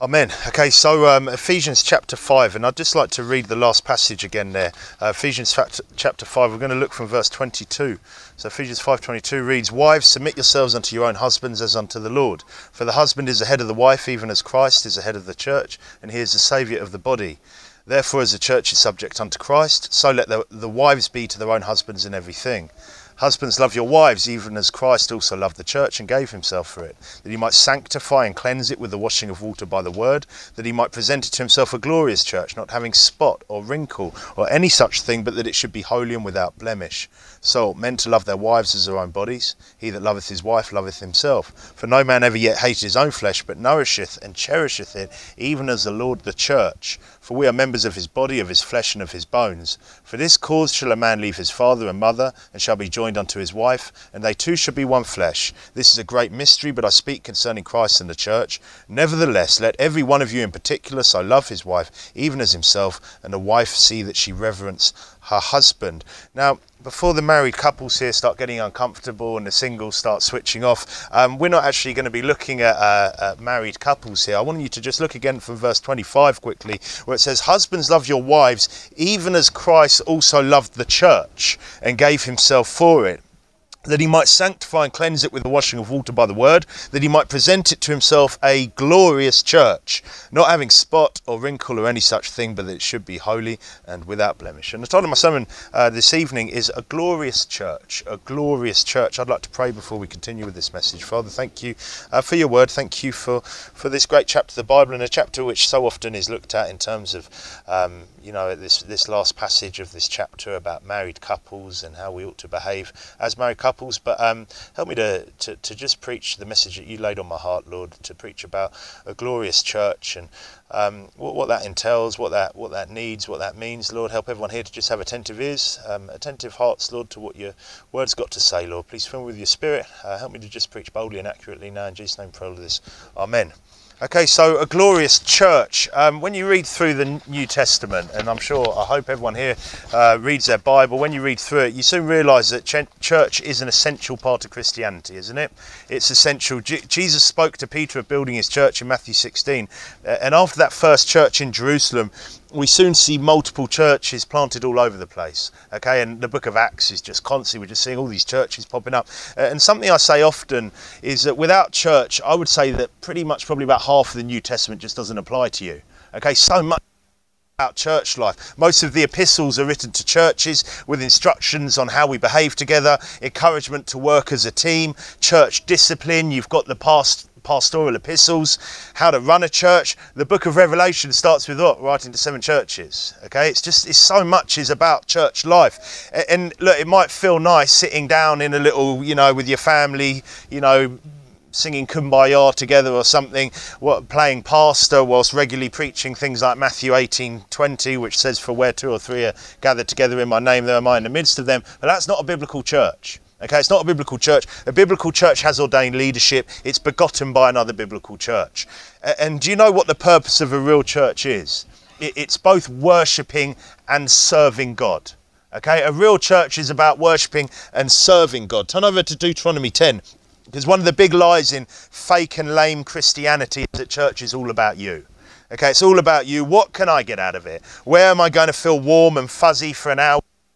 Amen. Okay, so Ephesians chapter 5, and I'd just like to read the last passage again there. Ephesians chapter 5, we're going to look from verse 22. So Ephesians 5:22 reads, "Wives, submit yourselves unto your own husbands as unto the Lord. For the husband is the head of the wife, even as Christ is the head of the church, and he is the Saviour of the body. Therefore, as the church is subject unto Christ, so let the wives be to their own husbands in everything. Husbands, love your wives, even as Christ also loved the church and gave himself for it, that he might sanctify and cleanse it with the washing of water by the word, that he might present it to himself a glorious church, not having spot or wrinkle or any such thing, but that it should be holy and without blemish. So men to love their wives as their own bodies. He that loveth his wife loveth himself. For no man ever yet hated his own flesh, but nourisheth and cherisheth it, even as the Lord the church. For we are members of his body, of his flesh, and of his bones. For this cause shall a man leave his father and mother, and shall be joined unto his wife, and they two shall be one flesh. This is a great mystery, but I speak concerning Christ and the church. Nevertheless, let every one of you in particular so love his wife, even as himself, and the wife see that she reverence her husband." Now, before the married couples here start getting uncomfortable and the singles start switching off, we're not actually going to be looking at married couples here. I want you to just look again from verse 25 quickly, where it says, "Husbands, love your wives, even as Christ also loved the church and gave himself for it, that he might sanctify and cleanse it with the washing of water by the word, that he might present it to himself a glorious church, not having spot or wrinkle or any such thing, but that it should be holy and without blemish." And the title of my sermon this evening is "A Glorious Church." A glorious church. I'd like to pray before we continue with this message. Father, thank you for your word. Thank you for this great chapter of the Bible, and a chapter which so often is looked at in terms of this last passage of this chapter about married couples and how we ought to behave as married couples. But help me to just preach the message that you laid on my heart, Lord, to preach about a glorious church and what that entails, what that needs, what that means. Lord, help everyone here to just have attentive ears, attentive hearts, Lord, to what your word's got to say, Lord. Please fill me with your spirit. Help me to just preach boldly and accurately now. In Jesus' name, pray all of this. Amen. Okay, so a glorious church. When you read through the New Testament, and I hope everyone here reads their Bible, when you read through it, you soon realise that church is an essential part of Christianity, isn't it? It's essential. Jesus spoke to Peter of building his church in Matthew 16, and after that first church in Jerusalem, we soon see multiple churches planted all over the place. Okay, and the book of Acts is just constantly, we're just seeing all these churches popping up. And something I say often is that without church, I would say that pretty much probably about half of the New Testament just doesn't apply to you. Okay, so much about church life. Most of the epistles are written to churches with instructions on how we behave together, encouragement to work as a team, church discipline. You've got the pastoral epistles, how to run a church. The book of Revelation starts with writing to 7 churches. Okay, it's so much is about church life. And look, it might feel nice sitting down in a little, with your family, singing Kumbaya together or something, playing pastor whilst regularly preaching things like Matthew 18:20, which says, "For where 2 or 3 are gathered together in my name, there am I in the midst of them." But that's not a biblical church. Okay, it's not a biblical church. A biblical church has ordained leadership. It's begotten by another biblical church. And do you know what the purpose of a real church is? It's both worshipping and serving God. Okay, a real church is about worshipping and serving God. Turn over to Deuteronomy 10, because one of the big lies in fake and lame Christianity is that church is all about you. Okay, it's all about you. What can I get out of it? Where am I going to feel warm and fuzzy for an hour?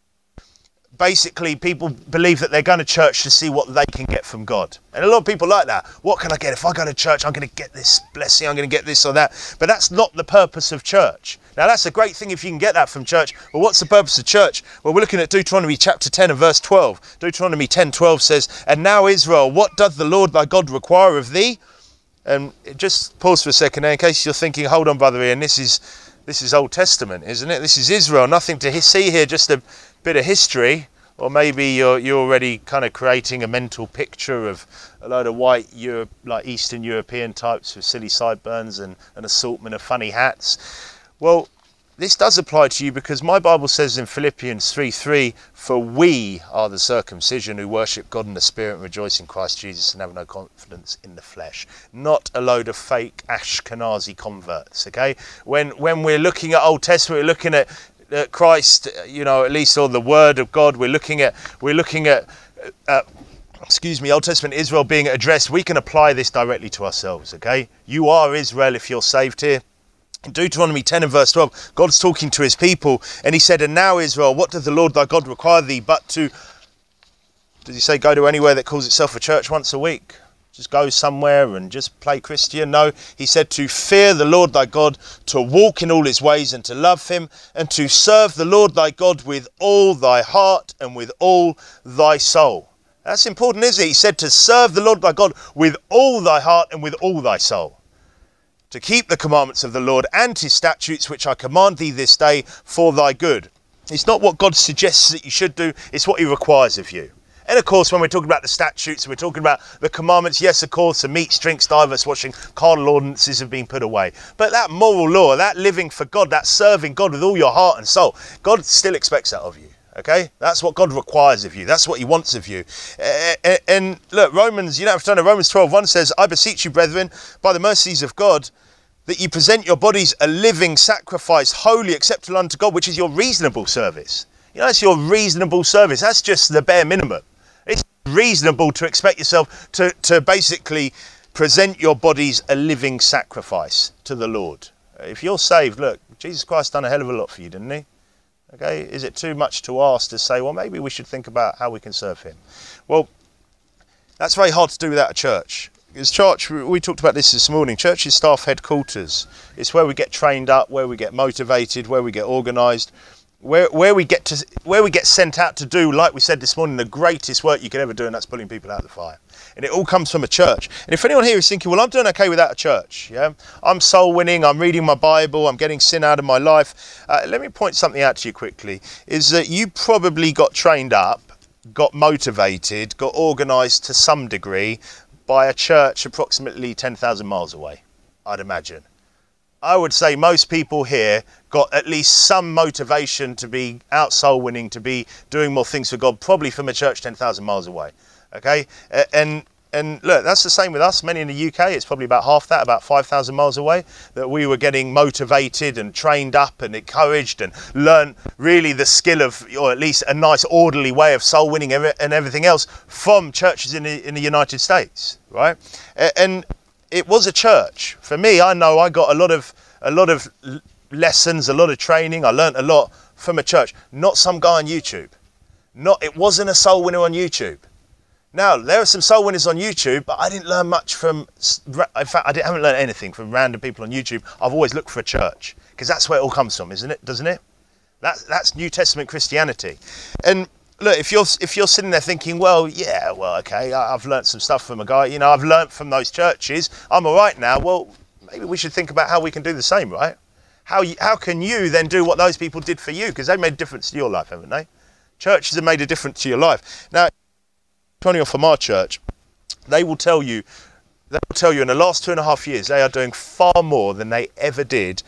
Basically, people believe that they're going to church to see what they can get from God. And a lot of people like that. What can I get? If I go to church, I'm going to get this blessing, I'm going to get this or that. But that's not the purpose of church. Now, that's a great thing if you can get that from church. Well, what's the purpose of church? Well, we're looking at Deuteronomy chapter 10 and verse 12. Deuteronomy 10:12 says, "And now, Israel, what doth the Lord thy God require of thee?" And just pause for a second there in case you're thinking, hold on, Brother Ian, this is Old Testament, isn't it? This is Israel. Nothing to see here, just a bit of history. Or maybe you're already kind of creating a mental picture of a load of white like Eastern European types with silly sideburns and an assortment of funny hats. Well, this does apply to you, because my Bible says in Philippians 3:3, "For we are the circumcision who worship God in the Spirit and rejoice in Christ Jesus and have no confidence in the flesh." Not a load of fake Ashkenazi converts, okay? When we're looking at Old Testament, we're looking at Christ, at least, or the Word of God. We're looking at Old Testament Israel being addressed, we can apply this directly to ourselves, okay? You are Israel if you're saved here. In Deuteronomy 10 and verse 12, God's talking to his people, and he said, and now Israel, what doth the Lord thy God require thee but to, does he say go to anywhere that calls itself a church once a week? Just go somewhere and just play Christian? No, he said to fear the Lord thy God, to walk in all his ways and to love him, and to serve the Lord thy God with all thy heart and with all thy soul. That's important, isn't it? He said to serve the Lord thy God with all thy heart and with all thy soul. To keep the commandments of the Lord and his statutes, which I command thee this day for thy good. It's not what God suggests that you should do, it's what he requires of you. And of course, when we're talking about the statutes, we're talking about the commandments, yes, of course, the meats, drinks, divers, washing, carnal ordinances have been put away. But that moral law, that living for God, that serving God with all your heart and soul, God still expects that of you. Okay, that's what God requires of you. That's what he wants of you. And look, Romans, you don't have to turn to Romans 12:1 says, I beseech you, brethren, by the mercies of God, that you present your bodies a living sacrifice, holy, acceptable unto God, which is your reasonable service. You know, it's your reasonable service. That's just the bare minimum. It's reasonable to expect yourself to basically present your bodies a living sacrifice to the Lord. If you're saved, look, Jesus Christ done a hell of a lot for you, didn't he? Okay, is it too much to ask to say, well, maybe we should think about how we can serve him? Well, that's very hard to do without a church. Because church, we talked about this morning, church is staff headquarters. It's where we get trained up, where we get motivated, where we get organised, where we get sent out to do, like we said this morning, the greatest work you could ever do, and that's pulling people out of the fire. And it all comes from a church. And if anyone here is thinking, well, I'm doing okay without a church, yeah, I'm soul winning, I'm reading my Bible, I'm getting sin out of my life, let me point something out to you quickly, is that you probably got trained up, got motivated, got organised to some degree by a church approximately 10,000 miles away, I'd imagine. I would say most people here got at least some motivation to be out soul winning, to be doing more things for God, probably from a church 10,000 miles away. Okay, and look, that's the same with us. Many in the UK, it's probably about half that, about 5,000 miles away, that we were getting motivated and trained up and encouraged and learned really the skill of, or at least a nice orderly way of soul winning and everything else from churches in the United States, right? And it was a church. For me, I know I got a lot of lessons, a lot of training. I learned a lot from a church, not some guy on YouTube. It wasn't a soul winner on YouTube. Now, there are some soul winners on YouTube, but I didn't learn much from, in fact, I haven't learned anything from random people on YouTube. I've always looked for a church, because that's where it all comes from, isn't it? Doesn't it? That's New Testament Christianity. And look, if you're sitting there thinking, well, yeah, well, okay, I've learned some stuff from a guy, you know, I've learned from those churches, I'm all right now. Well, maybe we should think about how we can do the same, right? How can you then do what those people did for you? Because they've made a difference to your life, haven't they? Churches have made a difference to your life. Now, turning off from our church, they will tell you in the last 2.5 years, they are doing far more than they ever did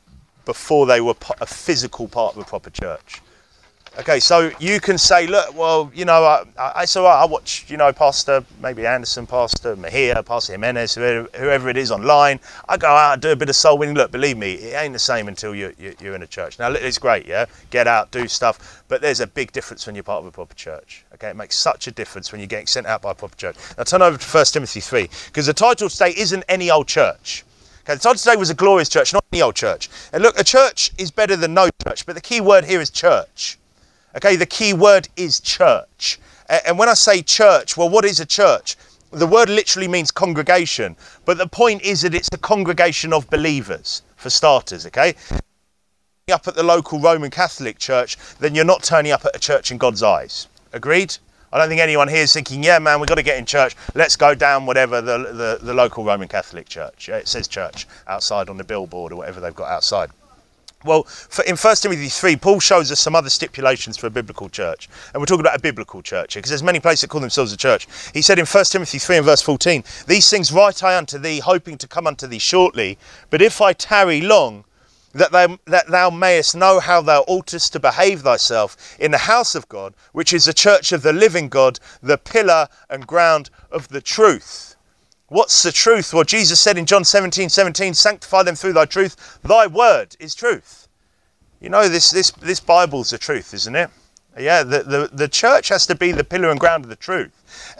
before they were a physical part of a proper church. Okay, so you can say, look, well, you know, it's all right, I watch, you know, Pastor, maybe Anderson, Pastor Mejia, Pastor Jimenez, whoever it is online. I go out and do a bit of soul winning. Look, believe me, it ain't the same until you're in a church. Now, it's great, yeah, get out, do stuff, but there's a big difference when you're part of a proper church. Okay, it makes such a difference when you're getting sent out by a proper church. Now, turn over to 1 Timothy 3, because the title today isn't any old church. Okay, the title today was a glorious church, not any old church. And look, a church is better than no church, but the key word here is church. Okay, the key word is church. And when I say church, well, what is a church? The word literally means congregation. But the point is that it's a congregation of believers, for starters, okay? Up at the local Roman Catholic church, then you're not turning up at a church in God's eyes. Agreed? I don't think anyone here is thinking, yeah, man, we've got to get in church. Let's go down whatever the local Roman Catholic church. Yeah, it says church outside on the billboard or whatever they've got outside. Well, in 1 Timothy 3, Paul shows us some other stipulations for a biblical church. And we're talking about a biblical church here, because there's many places that call themselves a church. He said in 1 Timothy 3 and verse 14, these things write I unto thee, hoping to come unto thee shortly. But if I tarry long, that thou mayest know how thou oughtest to behave thyself in the house of God, which is the church of the living God, the pillar and ground of the truth. What's the truth? Well, Jesus said in John 17:17, sanctify them through thy truth. Thy word is truth. You know, this Bible's the truth, isn't it? Yeah, the church has to be the pillar and ground of the truth. And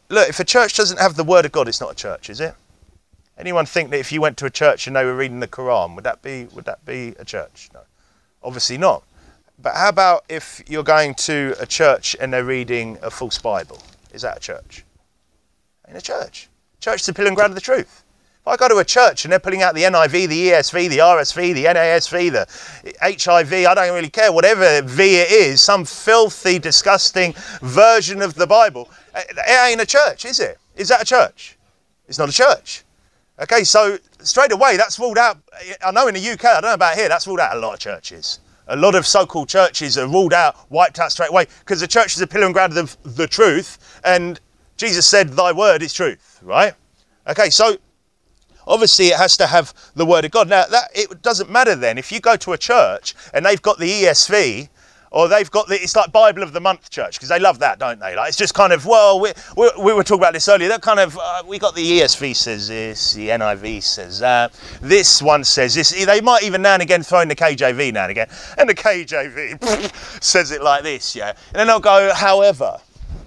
look, if a church doesn't have the word of God, it's not a church, is it? Anyone think that if you went to a church and they were reading the Quran, would that be a church? No, obviously not. But how about if you're going to a church and they're reading a false Bible? Is that a church? Ain't a church. Church is the pillar and ground of the truth. If I go to a church and they're pulling out the NIV, the ESV, the RSV, the NASV, the HIV, I don't really care, whatever V it is, some filthy, disgusting version of the Bible, it ain't a church, is it? Is that a church? It's not a church. Okay, so straight away, that's ruled out. I know in the UK, I don't know about here, that's ruled out a lot of churches. A lot of so-called churches are ruled out, wiped out straight away, because the church is a pillar and ground of the truth, and Jesus said, thy word is truth, right? Okay, so obviously it has to have the word of God. Now, it doesn't matter then. If you go to a church and they've got the ESV, or they've got it's like Bible of the Month church, because they love that, don't they? Like, it's just kind of, well, we were talking about this earlier, that kind of, we got the ESV says this, the NIV says that, this one says this. They might even now and again throw in the KJV now and again, and the KJV says it like this, yeah? And then they'll go, however,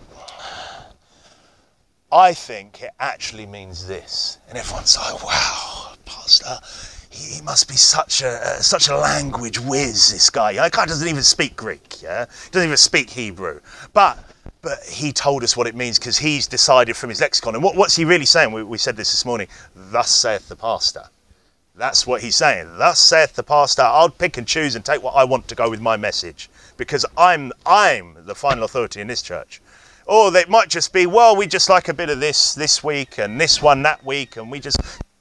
I think it actually means this. And everyone's like, wow, Pastor, he must be such a language whiz, this guy. The guy doesn't even speak Greek, yeah? He doesn't even speak Hebrew. But he told us what it means because he's decided from his lexicon. And what's he really saying? We said this morning. Thus saith the pastor. That's what he's saying. Thus saith the pastor. I'll pick and choose and take what I want to go with my message because I'm the final authority in this church. Or it might just be, well, we just like a bit of this week and this one that week, and we just...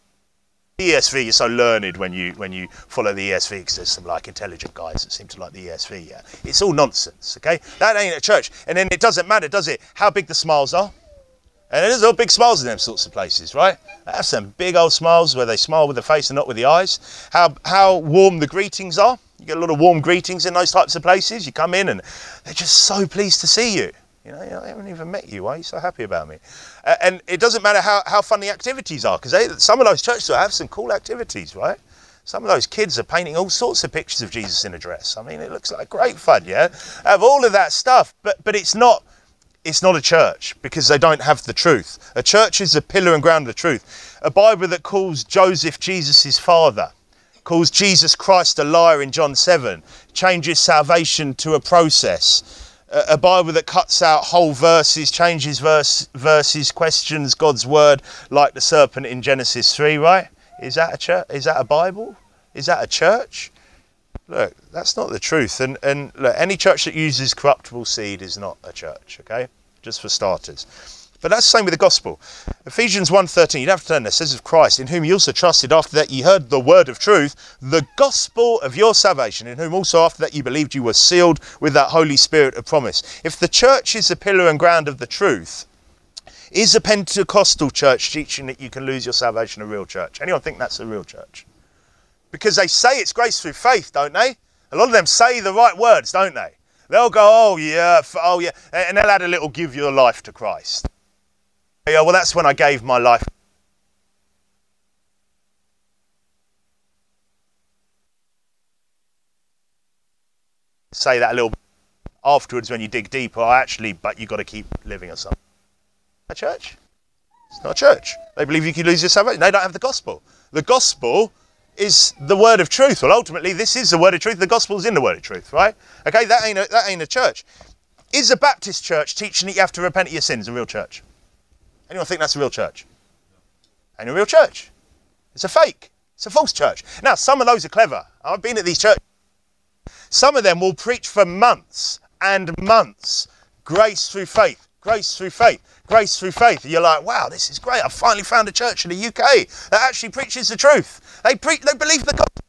ESV, you're so learned when you follow the ESV because there's some like intelligent guys that seem to like the ESV, yeah. It's all nonsense, okay? That ain't a church. And then it doesn't matter, does it, how big the smiles are? And there's all big smiles in them sorts of places, right? They have some big old smiles where they smile with the face and not with the eyes. How warm the greetings are. You get a lot of warm greetings in those types of places. You come in and they're just so pleased to see you. You know, I haven't even met you. Why are you so happy about me? And it doesn't matter how fun the activities are, because some of those churches will have some cool activities, right? Some of those kids are painting all sorts of pictures of Jesus in a dress. I mean, it looks like great fun, yeah? Have all of that stuff, but it's not a church because they don't have the truth. A church is a pillar and ground of the truth. A Bible that calls Joseph Jesus' father, calls Jesus Christ a liar in John 7, changes salvation to a process. A Bible that cuts out whole verses, changes verses, questions God's word like the serpent in Genesis 3, right? Is that a church? Is that a Bible? Is that a church? Look, that's not the truth. And look, any church that uses corruptible seed is not a church, okay? Just for starters. But that's the same with the gospel. Ephesians 1:13, you don't have to turn there, it says of Christ, in whom ye also trusted after that ye heard the word of truth, the gospel of your salvation, in whom also after that ye believed you were sealed with that Holy Spirit of promise. If the church is the pillar and ground of the truth, is a Pentecostal church teaching that you can lose your salvation a real church? Anyone think that's a real church? Because they say it's grace through faith, don't they? A lot of them say the right words, don't they? They'll go, oh yeah, and they'll add a little give your life to Christ. Yeah, well, that's when I gave my life. Say that a little bit afterwards when you dig deeper. But you've got to keep living or something. A church? It's not a church. They believe you can lose your salvation. They don't have the gospel. The gospel is the word of truth. Well, ultimately, this is the word of truth. The gospel is in the word of truth, right? Okay, that ain't a church. Is a Baptist church teaching that you have to repent of your sins a real church? Anyone think that's a real church? Ain't a real church. It's a fake. It's a false church. Now, some of those are clever. I've been at these churches. Some of them will preach for months and months. Grace through faith. Grace through faith. Grace through faith. And you're like, wow, this is great. I finally found a church in the UK that actually preaches the truth. They believe the gospel.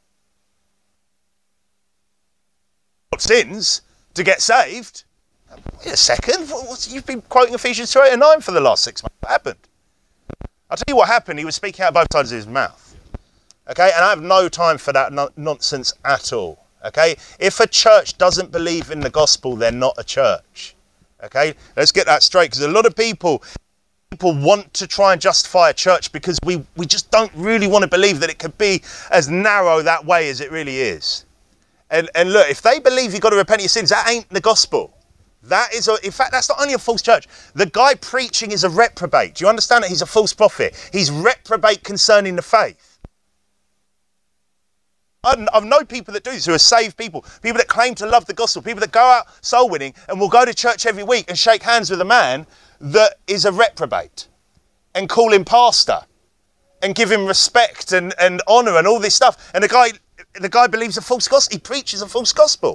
Sins to get saved. Wait a second, you've been quoting Ephesians 2:8-9 for the last 6 months. What happened? I'll tell you what happened. He was speaking out both sides of his mouth. Okay, and I have no time for that nonsense at all. Okay, if a church doesn't believe in the gospel, they're not a church. Okay, let's get that straight, because a lot of people want to try and justify a church because we just don't really want to believe that it could be as narrow that way as it really is. And look, if they believe you've got to repent of your sins, that ain't the gospel. In fact, that's not only a false church. The guy preaching is a reprobate. Do you understand that he's a false prophet? He's reprobate concerning the faith. I've known people that do this, who are saved people that claim to love the gospel, people that go out soul winning and will go to church every week and shake hands with a man that is a reprobate and call him pastor and give him respect and honour and all this stuff. And the guy believes a false gospel. He preaches a false gospel.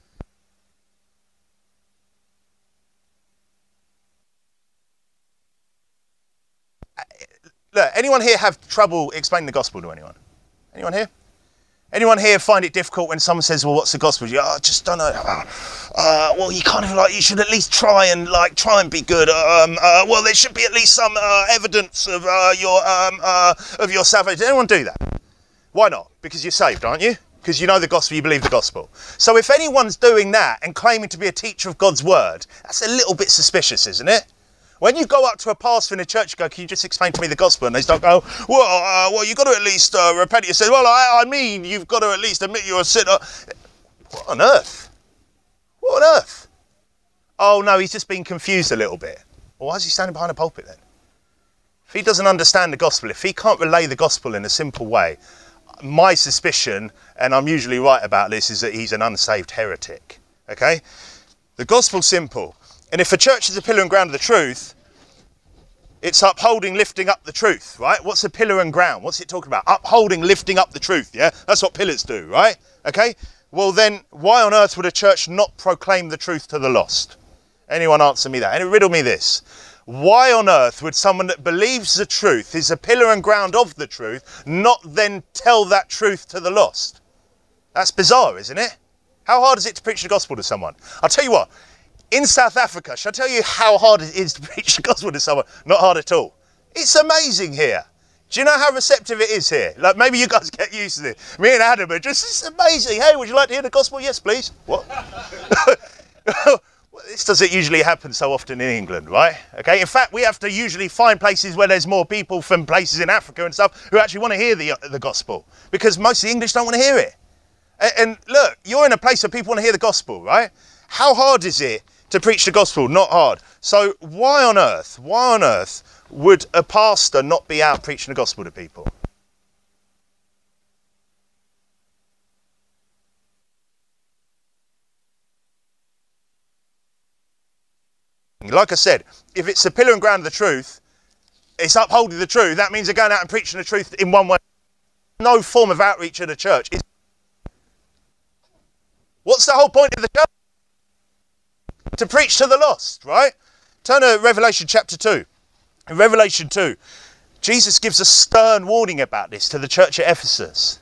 Look, anyone here have trouble explaining the gospel to anyone? Anyone here? Anyone here find it difficult when someone says, well, what's the gospel? You go, I just don't know. Well, you kind of you should at least try and be good. Well, there should be at least some evidence of your salvation. Did anyone do that? Why not? Because you're saved, aren't you? Because you know the gospel, you believe the gospel. So if anyone's doing that and claiming to be a teacher of God's word, that's a little bit suspicious, isn't it? When you go up to a pastor in a church, you go, can you just explain to me the gospel? And they start going, well, you've got to at least repent. You say, well, I mean, you've got to at least admit you're a sinner. What on earth? What on earth? Oh, no, he's just been confused a little bit. Well, why is he standing behind a pulpit then? If he doesn't understand the gospel, if he can't relay the gospel in a simple way, my suspicion, and I'm usually right about this, is that he's an unsaved heretic. Okay? The gospel's simple. And if a church is a pillar and ground of the truth, it's upholding, lifting up the truth, right? What's a pillar and ground? What's it talking about? Upholding, lifting up the truth, yeah? That's what pillars do, right? Okay? Well then, why on earth would a church not proclaim the truth to the lost? Anyone answer me that? And riddle me this. Why on earth would someone that believes the truth, is a pillar and ground of the truth, not then tell that truth to the lost? That's bizarre, isn't it? How hard is it to preach the gospel to someone? I'll tell you what. In South Africa, shall I tell you how hard it is to preach the gospel to someone? Not hard at all. It's amazing here. Do you know how receptive it is here? Like, maybe you guys get used to it. Me and Adam are just, it's amazing. Hey, would you like to hear the gospel? Yes, please. What? This doesn't usually happen so often in England, right? Okay. In fact, we have to usually find places where there's more people from places in Africa and stuff who actually want to hear the gospel, because most of the English don't want to hear it. And look, you're in a place where people want to hear the gospel, right? How hard is it to preach the gospel? Not hard. So why on earth would a pastor not be out preaching the gospel to people? Like I said, if it's the pillar and ground of the truth, it's upholding the truth. That means they're going out and preaching the truth in one way. No form of outreach in the church. What's the whole point of the church? To preach to the lost, right? Turn to Revelation chapter 2. In Revelation 2, Jesus gives a stern warning about this to the church at Ephesus.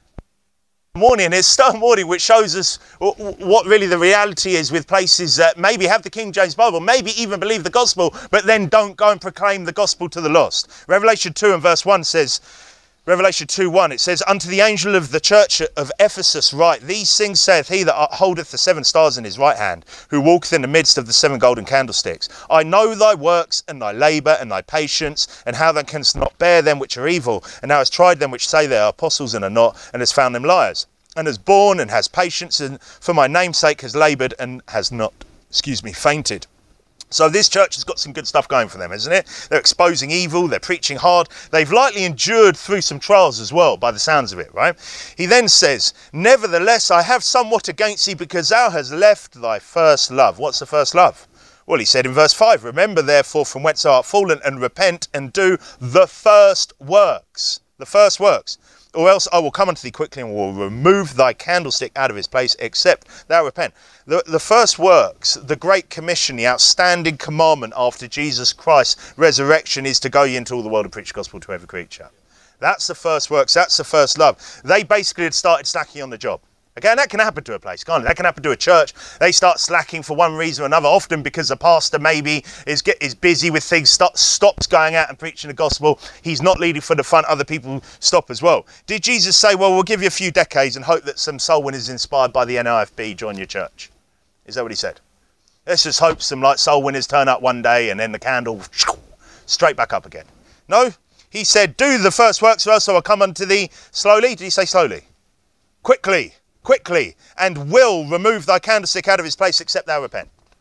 Warning, it's stern warning which shows us what really the reality is with places that maybe have the King James Bible, maybe even believe the gospel, but then don't go and proclaim the gospel to the lost. Revelation 2 and verse 1 says, Revelation 2:1, it says, unto the angel of the church of Ephesus write, these things saith he that holdeth the 7 stars in his right hand, who walketh in the midst of the 7 golden candlesticks. I know thy works, and thy labour, and thy patience, and how thou canst not bear them which are evil, and thou hast tried them which say they are apostles and are not, and hast found them liars, and has borne and has patience, and for my name's sake has laboured, and has not, fainted. So this church has got some good stuff going for them, isn't it? They're exposing evil, they're preaching hard. They've likely endured through some trials as well, by the sounds of it, right? He then says, nevertheless, I have somewhat against thee, because thou hast left thy first love. What's the first love? Well, he said in verse 5, remember therefore from whence thou art fallen, and repent, and do the first works. The first works. Or else I will come unto thee quickly, and will remove thy candlestick out of his place, except thou repent. The first works, the great commission, the outstanding commandment after Jesus Christ's resurrection, is to go ye into all the world and preach the gospel to every creature. That's the first works, that's the first love. They basically had started slacking on the job. Okay, and that can happen to a place, can't it? That can happen to a church. They start slacking for one reason or another, often because the pastor maybe is busy with things, stops going out and preaching the gospel. He's not leading for the front, other people stop as well. Did Jesus say, well, we'll give you a few decades and hope that some soul winners inspired by the NIFB join your church? Is that what he said? Let's just hope some soul winners turn up one day and then the candle straight back up again. No, he said, do the first works first, so I'll come unto thee slowly. Did he say slowly? Quickly, and will remove thy candlestick out of his place, except thou repent.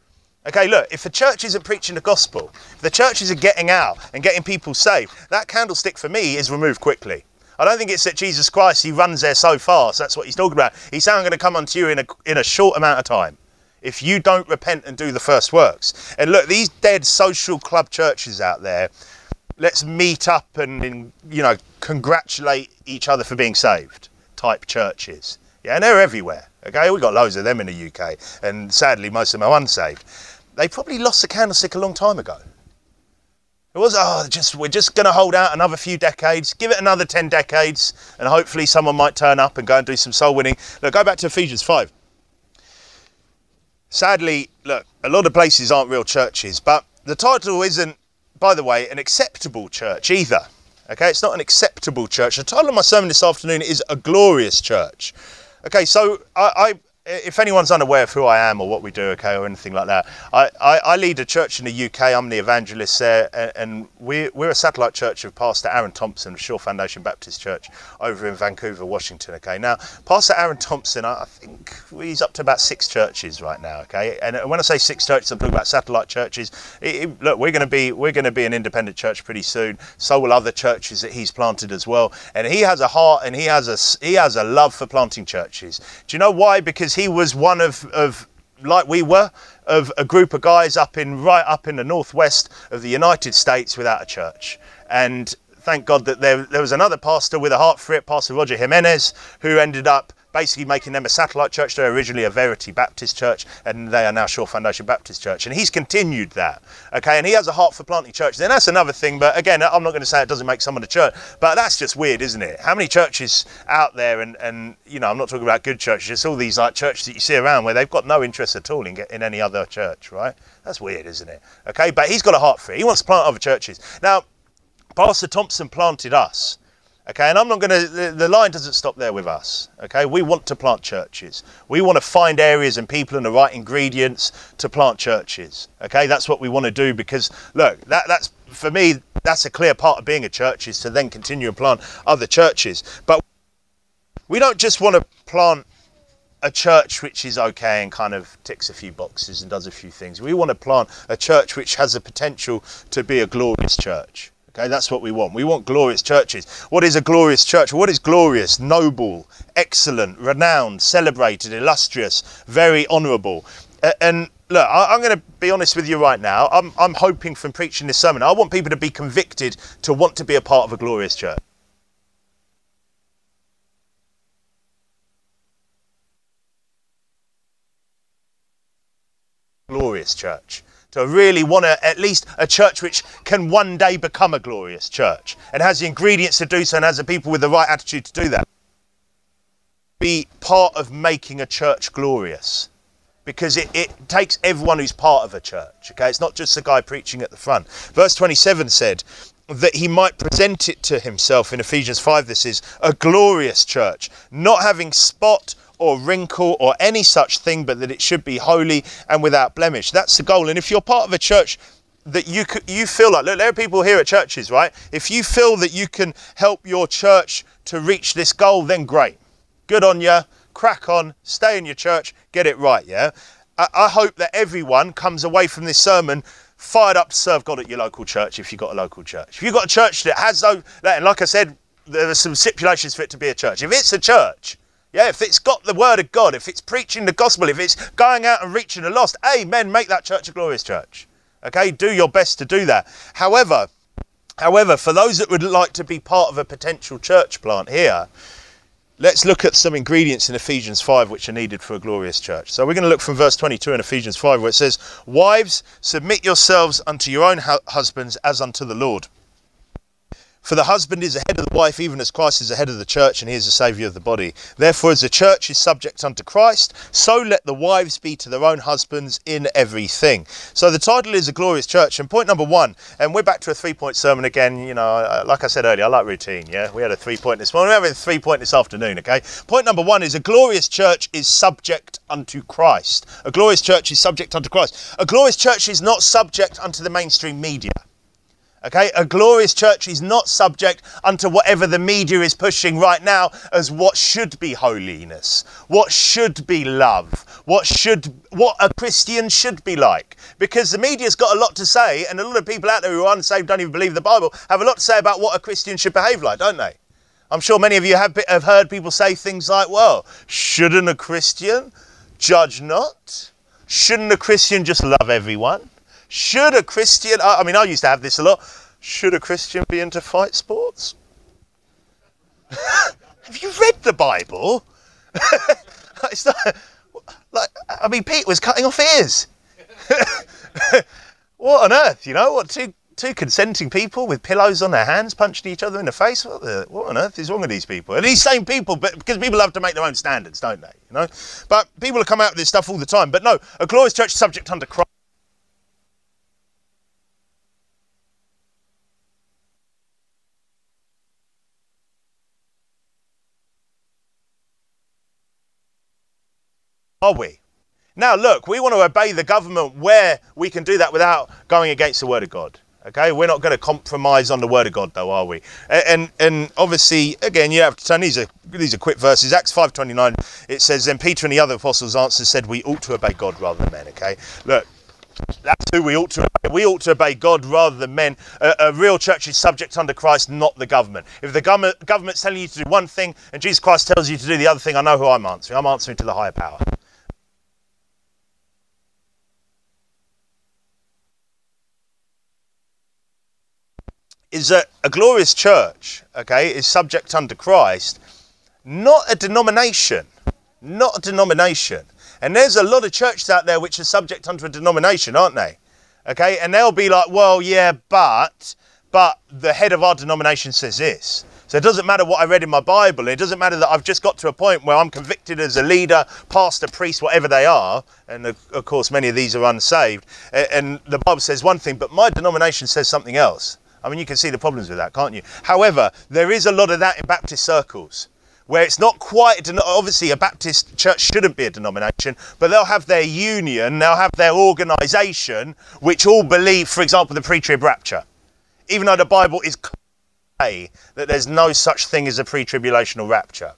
Okay, look, if the church isn't preaching the gospel, if the church isn't getting out and getting people saved, that candlestick for me is removed quickly. I don't think it's that Jesus Christ, he runs there so fast, that's what he's talking about. He's saying I'm going to come unto you in a short amount of time, if you don't repent and do the first works. And look, these dead social club churches out there, let's meet up and congratulate each other for being saved type churches. Yeah, and they're everywhere. Okay, we've got loads of them in the UK, and sadly most of them are unsaved. They probably lost the candlestick a long time ago. It was, we're just going to hold out another few decades, give it another 10 decades, and hopefully someone might turn up and go and do some soul winning. Look, go back to Ephesians 5. Sadly, look, a lot of places aren't real churches, but the title isn't, by the way, an acceptable church either. Okay, it's not an acceptable church. The title of my sermon this afternoon is A Glorious Church. Okay, so if anyone's unaware of who I am or what we do, okay, or anything like that, I lead a church in the UK. I'm the evangelist there, and we're a satellite church of Pastor Aaron Thompson of Shore Foundation Baptist Church over in Vancouver, Washington. Okay, now Pastor Aaron Thompson, I think he's up to about 6 churches right now. Okay, and when I say 6 churches, I'm talking about satellite churches. Look, we're going to be an independent church pretty soon. So will other churches that he's planted as well. And he has a heart and he has a love for planting churches. Do you know why? Because he was one of like we were, of a group of guys right up in the northwest of the United States without a church. And thank God that there was another pastor with a heart for it, Pastor Roger Jimenez, who ended up basically making them a satellite church. They were originally a Verity Baptist Church, and they are now Shore Foundation Baptist Church. And he's continued that, okay? And he has a heart for planting churches. And that's another thing, but again, I'm not going to say it doesn't make someone a church, but that's just weird, isn't it? How many churches out there, and I'm not talking about good churches, just all these like churches that you see around where they've got no interest at all in any other church, right? That's weird, isn't it? Okay, but he's got a heart for it. He wants to plant other churches. Now, Pastor Thompson planted us. Okay, and I'm not going to, the line doesn't stop there with us. Okay, we want to plant churches. We want to find areas and people and the right ingredients to plant churches. Okay, that's what we want to do, because look, that's for me, that's a clear part of being a church, is to then continue and plant other churches. But we don't just want to plant a church which is okay and kind of ticks a few boxes and does a few things. We want to plant a church which has the potential to be a glorious church. Okay, that's what we want. We want glorious churches. What is a glorious church? What is glorious? Noble, excellent, renowned, celebrated, illustrious, very honourable. And look, I'm going to be honest with you right now. I'm hoping from preaching this sermon, I want people to be convicted to want to be a part of a glorious church. Glorious church. To really want at least a church which can one day become a glorious church and has the ingredients to do so and has the people with the right attitude to do that. Be part of making a church glorious, because it takes everyone who's part of a church. Okay, it's not just the guy preaching at the front. Verse 27 said that he might present it to himself. In Ephesians 5, this is a glorious church, not having spot or wrinkle or any such thing, but that it should be holy and without blemish. That's the goal. And if you're part of a church that you feel like, look, there are people here at churches, right? If you feel that you can help your church to reach this goal, then great. Good on you. Crack on. Stay in your church. Get it right, yeah? I hope that everyone comes away from this sermon fired up to serve God at your local church, if you've got a local church. If you've got a church that has those, and like I said, there are some stipulations for it to be a church. If it's a church, yeah, if it's got the word of God, if it's preaching the gospel, if it's going out and reaching the lost, amen, make that church a glorious church. Okay, do your best to do that. However, for those that would like to be part of a potential church plant here, let's look at some ingredients in Ephesians 5 which are needed for a glorious church. So we're going to look from verse 22 in Ephesians 5, where it says, "Wives, submit yourselves unto your own husbands as unto the Lord. For the husband is the head of the wife, even as Christ is the head of the church, and he is the saviour of the body. Therefore, as the church is subject unto Christ, so let the wives be to their own husbands in everything." So the title is A Glorious Church. And point number 1, and we're back to a 3-point sermon again. You know, like I said earlier, I like routine, yeah? We had a 3-point this morning, we're having a 3-point this afternoon, okay? Point number 1 is a glorious church is subject unto Christ. A glorious church is subject unto Christ. A glorious church is not subject unto the mainstream media. Okay, a glorious church is not subject unto whatever the media is pushing right now as what should be holiness, what should be love, what a Christian should be like. Because the media's got a lot to say, and a lot of people out there who are unsaved, don't even believe the Bible, have a lot to say about what a Christian should behave like, don't they? I'm sure many of you have heard people say things like, well, shouldn't a Christian judge not? Shouldn't a Christian just love everyone? Should a Christian, I mean, I used to have this a lot. Should a Christian be into fight sports? Have you read the Bible? It's not, like, I mean, Pete was cutting off ears. What on earth, you know? What, two consenting people with pillows on their hands punching each other in the face? What on earth is wrong with these people? And these same people, but because people love to make their own standards, don't they? You know? But people have come out with this stuff all the time. But no, a glorious church subject unto Christ. Are we? Now look, we want to obey the government where we can do that without going against the word of God. Okay, we're not going to compromise on the word of God though, are we? And obviously, again, you have to turn, these are quick verses. Acts 5:29, it says, then Peter and the other apostles answered, said, we ought to obey God rather than men. Okay, look, that's who we ought to obey. We ought to obey God rather than men. A real church is subject under Christ, not the government. If the government's telling you to do one thing and Jesus Christ tells you to do the other thing, I know who I'm answering. I'm answering to the higher power. Is that a glorious church, okay, is subject unto Christ, not a denomination, not a denomination. And there's a lot of churches out there which are subject unto a denomination, aren't they? Okay, and they'll be like, well, yeah, but the head of our denomination says this. So it doesn't matter what I read in my Bible. It doesn't matter that I've just got to a point where I'm convicted as a leader, pastor, priest, whatever they are. And of course, many of these are unsaved. And the Bible says one thing, but my denomination says something else. I mean, you can see the problems with that, can't you? However, there is a lot of that in Baptist circles, where it's not quite, obviously a Baptist church shouldn't be a denomination, but they'll have their union, they'll have their organisation, which all believe, for example, the pre-trib rapture. Even though the Bible is clear that there's no such thing as a pre-tribulational rapture.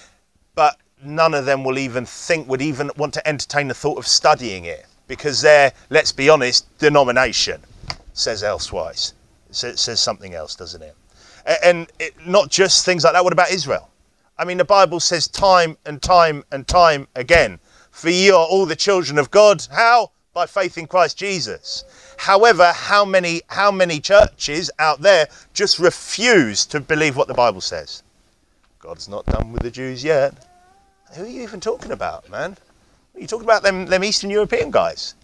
But none of them would even want to entertain the thought of studying it, because their, let's be honest, denomination says elsewise. It says something else, doesn't it? And not just things like that. What about Israel? I mean, the Bible says time and time and time again, for ye are all the children of God. How? By faith in Christ Jesus. However, how many churches out there just refuse to believe what the Bible says? God's not done with the Jews yet. Who are you even talking about, man? Are you talking about them Eastern European guys?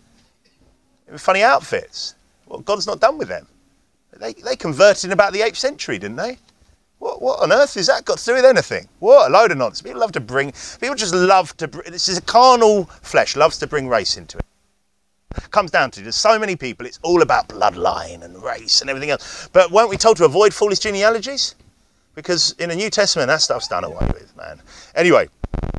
With funny outfits. Well, God's not done with them. They converted in about the 8th century, didn't they? What on earth has that got to do with anything? What a load of nonsense. People just love to bring, this is a carnal flesh, loves to bring race into it. Comes down to, there's so many people, it's all about bloodline and race and everything else. But weren't we told to avoid foolish genealogies? Because in the New Testament, that stuff's done away with, man. Anyway,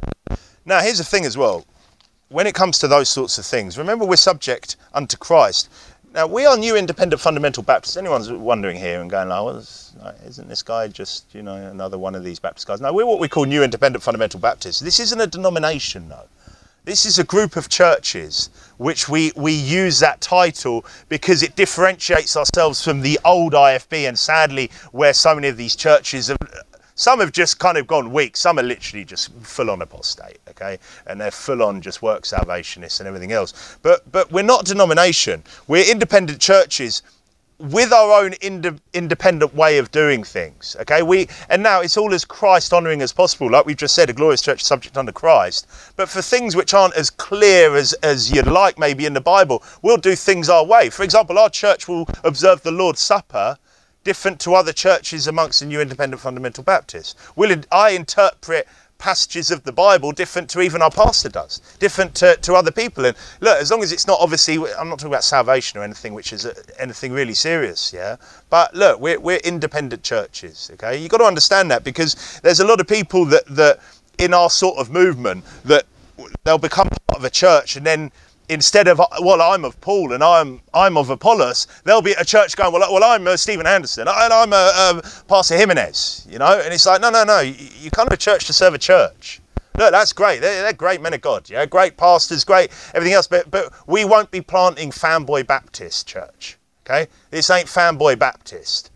now here's the thing as well. When it comes to those sorts of things, remember we're subject unto Christ. Now, we are New Independent Fundamental Baptists. Anyone's wondering here and going, oh, well, isn't this guy just, you know, another one of these Baptist guys? No, we're what we call New Independent Fundamental Baptists. This isn't a denomination, though. This is a group of churches which we use that title because it differentiates ourselves from the old IFB, and sadly, where so many of these churches have... Some have just kind of gone weak. Some are literally just full-on apostate, okay? And they're full-on just work salvationists and everything else. But we're not a denomination. We're independent churches with our own independent way of doing things, okay? And now it's all as Christ-honouring as possible. Like we've just said, a glorious church subject under Christ. But for things which aren't as clear as you'd like maybe in the Bible, we'll do things our way. For example, our church will observe the Lord's Supper different to other churches amongst the New Independent Fundamental Baptists. I interpret passages of the Bible different to even our pastor does, different to other people. And look, as long as it's not, obviously, I'm not talking about salvation or anything which is anything really serious, yeah? But look, we're independent churches, okay? You've got to understand that, because there's a lot of people that in our sort of movement, that they'll become part of a church, and then instead of, well, I'm of Paul and I'm of Apollos, they'll be at a church going, well, I'm Stephen Anderson and I'm Pastor Jimenez, you know. And it's like, no, you come to a church to serve a church. Look, that's great. They're great men of God, yeah, great pastors, great everything else. But we won't be planting Fanboy Baptist Church, okay? This ain't Fanboy Baptist.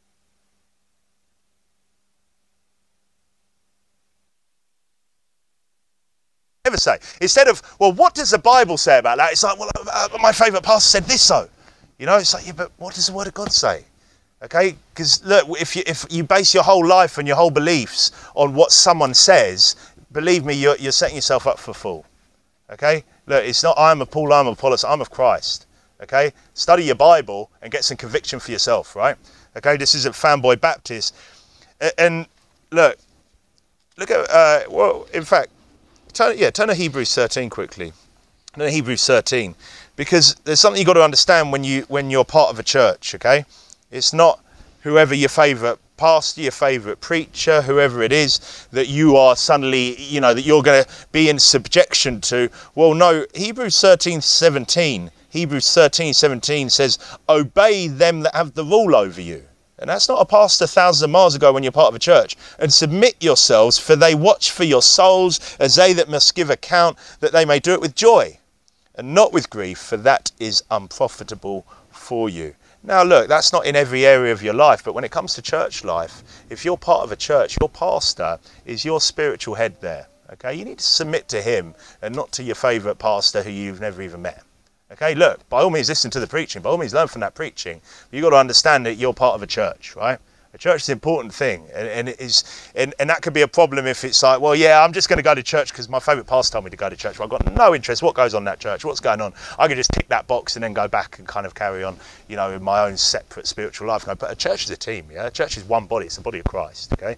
Ever say, instead of, well, what does the Bible say about that? It's like, well, my favourite pastor said this, so, you know. It's like, yeah, but what does the Word of God say? Okay, because look, if you base your whole life and your whole beliefs on what someone says, believe me, you're setting yourself up for a fall. Okay? Look, it's not I'm of Paul, I'm of Apollos, I'm of Christ. Okay? Study your Bible and get some conviction for yourself, right? Okay, this isn't Fanboy Baptist. And look at, well, in fact, turn to Hebrews 13 quickly. Turn to Hebrews 13. Because there's something you've got to understand when you're part of a church, okay? It's not whoever your favourite pastor, your favourite preacher, whoever it is, that you are suddenly, you know, that you're going to be in subjection to. Well, no, Hebrews 13:17 says, obey them that have the rule over you. And that's not a pastor thousands of miles ago when you're part of a church. And submit yourselves, for they watch for your souls, as they that must give account, that they may do it with joy, and not with grief, for that is unprofitable for you. Now look, that's not in every area of your life, but when it comes to church life, if you're part of a church, your pastor is your spiritual head there. Okay, you need to submit to him and not to your favourite pastor who you've never even met. Okay, look, by all means listen to the preaching, by all means learn from that preaching, but you've got to understand that you're part of a church, right? A church is an important thing, and it is, and that could be a problem if it's like, well, yeah, I'm just going to go to church because my favourite pastor told me to go to church. Well, I've got no interest what goes on in that church, what's going on. I can just tick that box and then go back and kind of carry on, you know, in my own separate spiritual life. But a church is a team, yeah. A church is one body. It's the body of Christ. Okay.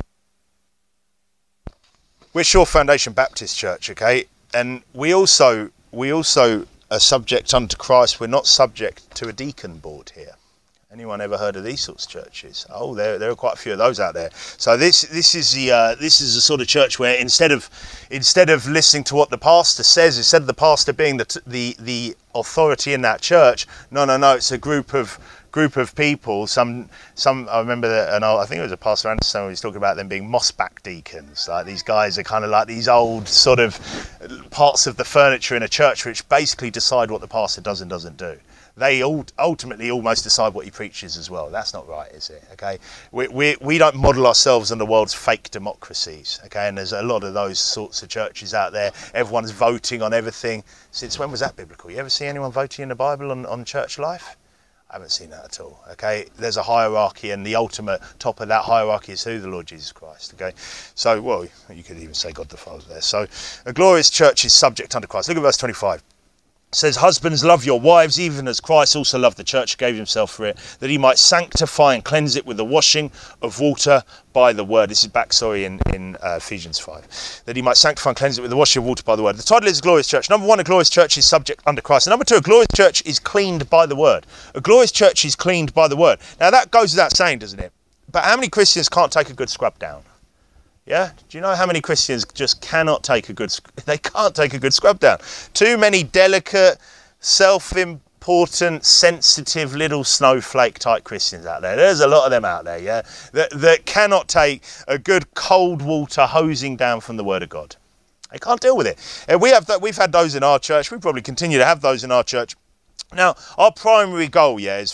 We're Shore Foundation Baptist Church, okay, and we also are subject unto Christ. We're not subject to a deacon board here. Anyone ever heard of these sorts of churches? Oh, there are quite a few of those out there. So this is the sort of church where instead of listening to what the pastor says, instead of the pastor being the authority in that church, no, it's a group of people. Some I remember that, and I think it was a Pastor Anderson who was talking about them being mossback deacons. Like these guys are kind of like these old sort of parts of the furniture in a church, which basically decide what the pastor does and doesn't do. They ultimately almost decide what he preaches as well. That's not right, is it? Okay, we don't model ourselves on the world's fake democracies. Okay, and there's a lot of those sorts of churches out there. Everyone's voting on everything. Since when was that biblical? You ever see anyone voting in the Bible on church life? I haven't seen that at all. Okay, there's a hierarchy, and the ultimate top of that hierarchy is who? The Lord Jesus Christ. Okay, so, well, you could even say God the Father there. So a glorious church is subject unto Christ. Look at verse 25. It says, husbands, love your wives, even as Christ also loved the church, gave himself for it, that he might sanctify and cleanse it with the washing of water by the word. This is back, in Ephesians 5. That he might sanctify and cleanse it with the washing of water by the word. The title is a glorious church. Number one, a glorious church is subject under Christ. And number two, a glorious church is cleaned by the word. A glorious church is cleaned by the word. Now that goes without saying, doesn't it? But how many Christians can't take a good scrub down? Yeah, do you know how many Christians just cannot take a good? They can't take a good scrub down. Too many delicate, self-important, sensitive little snowflake type Christians out there. There's a lot of them out there, yeah, that cannot take a good cold water hosing down from the Word of God. They can't deal with it. And we've had those in our church. We probably continue to have those in our church. Now, our primary goal, yeah, is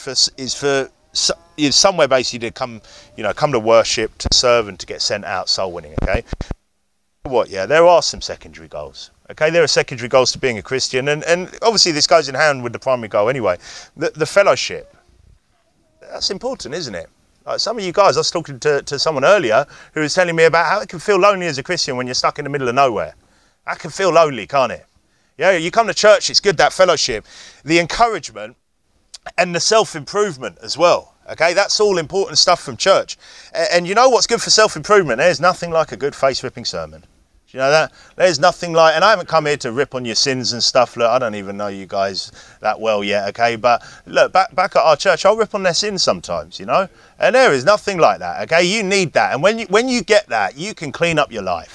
somewhere basically to come to worship, to serve, and to get sent out soul winning. Okay, what? Yeah, there are some secondary goals. Okay, there are secondary goals to being a Christian, and obviously this goes in hand with the primary goal anyway. The fellowship, that's important, isn't it? Like some of you guys, I was talking to someone earlier who was telling me about how it can feel lonely as a Christian when you're stuck in the middle of nowhere. That can feel lonely, can't it? Yeah, you come to church, it's good, that fellowship, the encouragement, and the self-improvement as well. Okay, that's all important stuff from church. And you know what's good for self-improvement? There's nothing like a good face-ripping sermon. Do you know that? There's nothing like, and I haven't come here to rip on your sins and stuff. Look, I don't even know you guys that well yet, okay? But look, back at our church, I'll rip on their sins sometimes, you know? And there is nothing like that, okay? You need that. And when you get that, you can clean up your life.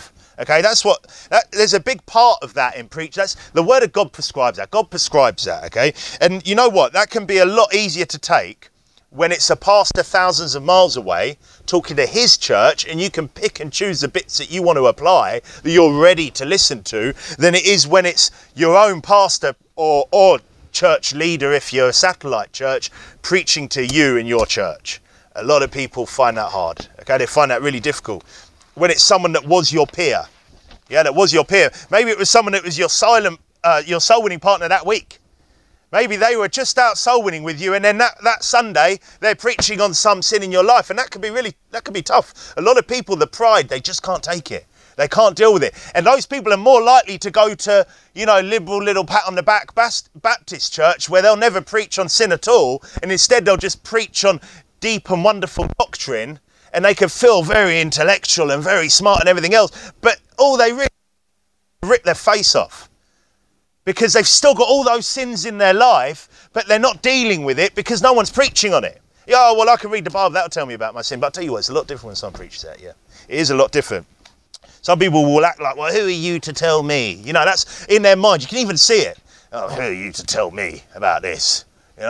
Okay, there's a big part of that in preach. That's the word of God prescribes that. God prescribes that, okay? And you know what? That can be a lot easier to take when it's a pastor thousands of miles away talking to his church, and you can pick and choose the bits that you want to apply, that you're ready to listen to, than it is when it's your own pastor or church leader, if you're a satellite church, preaching to you in your church. A lot of people find that hard, okay? They find that really difficult. When it's someone that was your peer, that was your peer. Maybe it was someone that was your soul winning partner that week. Maybe they were just out soul winning with you, and then that Sunday they're preaching on some sin in your life, and that can be tough. A lot of people, the pride, they just can't take it. They can't deal with it, and those people are more likely to go to, liberal little pat on the back Baptist church where they'll never preach on sin at all, and instead they'll just preach on deep and wonderful doctrine. And they can feel very intellectual and very smart and everything else. But all they really rip their face off. Because they've still got all those sins in their life, but they're not dealing with it because no one's preaching on it. Yeah, well, I can read the Bible, that'll tell me about my sin. But I'll tell you what, it's a lot different when someone preaches that, yeah. It is a lot different. Some people will act like, well, who are you to tell me? That's in their mind. You can even see it. Oh, who are you to tell me about this?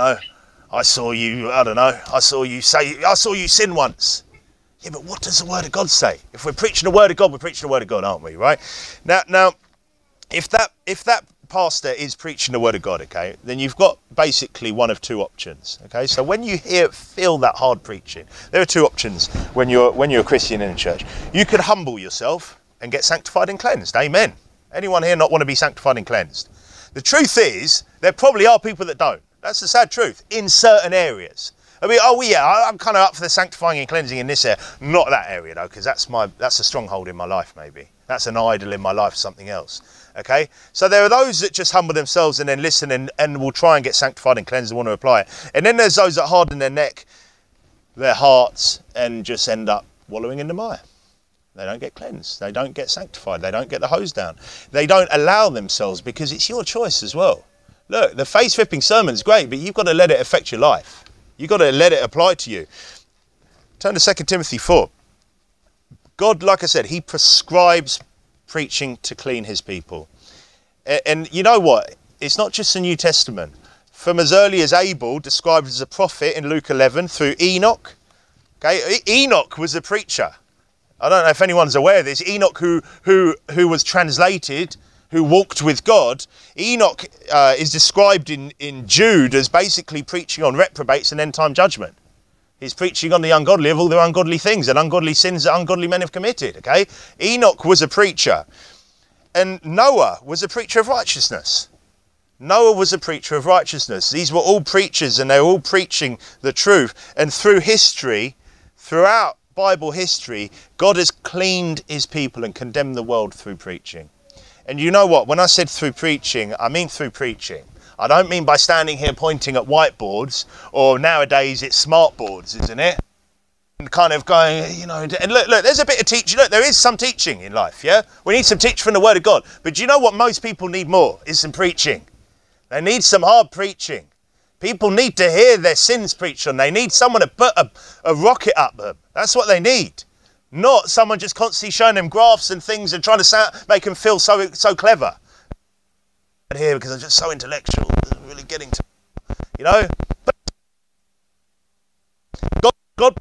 I saw you, I saw you sin once. Yeah, but what does the Word of God say? If we're preaching the Word of God, we're preaching the Word of God, aren't we, right? Now, if that pastor is preaching the Word of God, okay, then you've got basically one of two options, okay? So when you feel that hard preaching, there are two options when you're a Christian in a church. You could humble yourself and get sanctified and cleansed, amen. Anyone here not want to be sanctified and cleansed? The truth is, there probably are people that don't. That's the sad truth, in certain areas. I mean, I'm kind of up for the sanctifying and cleansing in this area. Not that area, though, because that's a stronghold in my life, maybe. That's an idol in my life, something else. Okay? So there are those that just humble themselves and then listen and will try and get sanctified and cleansed and want to apply it. And then there's those that harden their neck, their hearts, and just end up wallowing in the mire. They don't get cleansed. They don't get sanctified. They don't get the hose down. They don't allow themselves, because it's your choice as well. Look, the face-ripping sermon's great, but you've got to let it affect your life. You've got to let it apply to you. Turn to 2 Timothy 4. God, like I said, he prescribes preaching to clean his people. And you know what? It's not just the New Testament. From as early as Abel, described as a prophet in Luke 11, through Enoch. Okay, Enoch was a preacher. I don't know if anyone's aware of this. Enoch, who was translated, who walked with God. Enoch is described in Jude as basically preaching on reprobates and end-time judgment. He's preaching on the ungodly of all their ungodly things and ungodly sins that ungodly men have committed, okay? Enoch was a preacher. And Noah was a preacher of righteousness. Noah was a preacher of righteousness. These were all preachers, and they're all preaching the truth. And through history, throughout Bible history, God has cleaned his people and condemned the world through preaching. And you know what? When I said through preaching, I mean through preaching. I don't mean by standing here pointing at whiteboards, or nowadays it's smart boards, isn't it? And kind of going, and look, there's a bit of teaching. Look, there is some teaching in life, yeah? We need some teaching from the Word of God. But do you know what most people need more? Is some preaching. They need some hard preaching. People need to hear their sins preached on. They need someone to put a rocket up them. That's what they need. Not someone just constantly showing them graphs and things and trying to make them feel so clever. Here because I'm just so intellectual, I'm really getting to, But God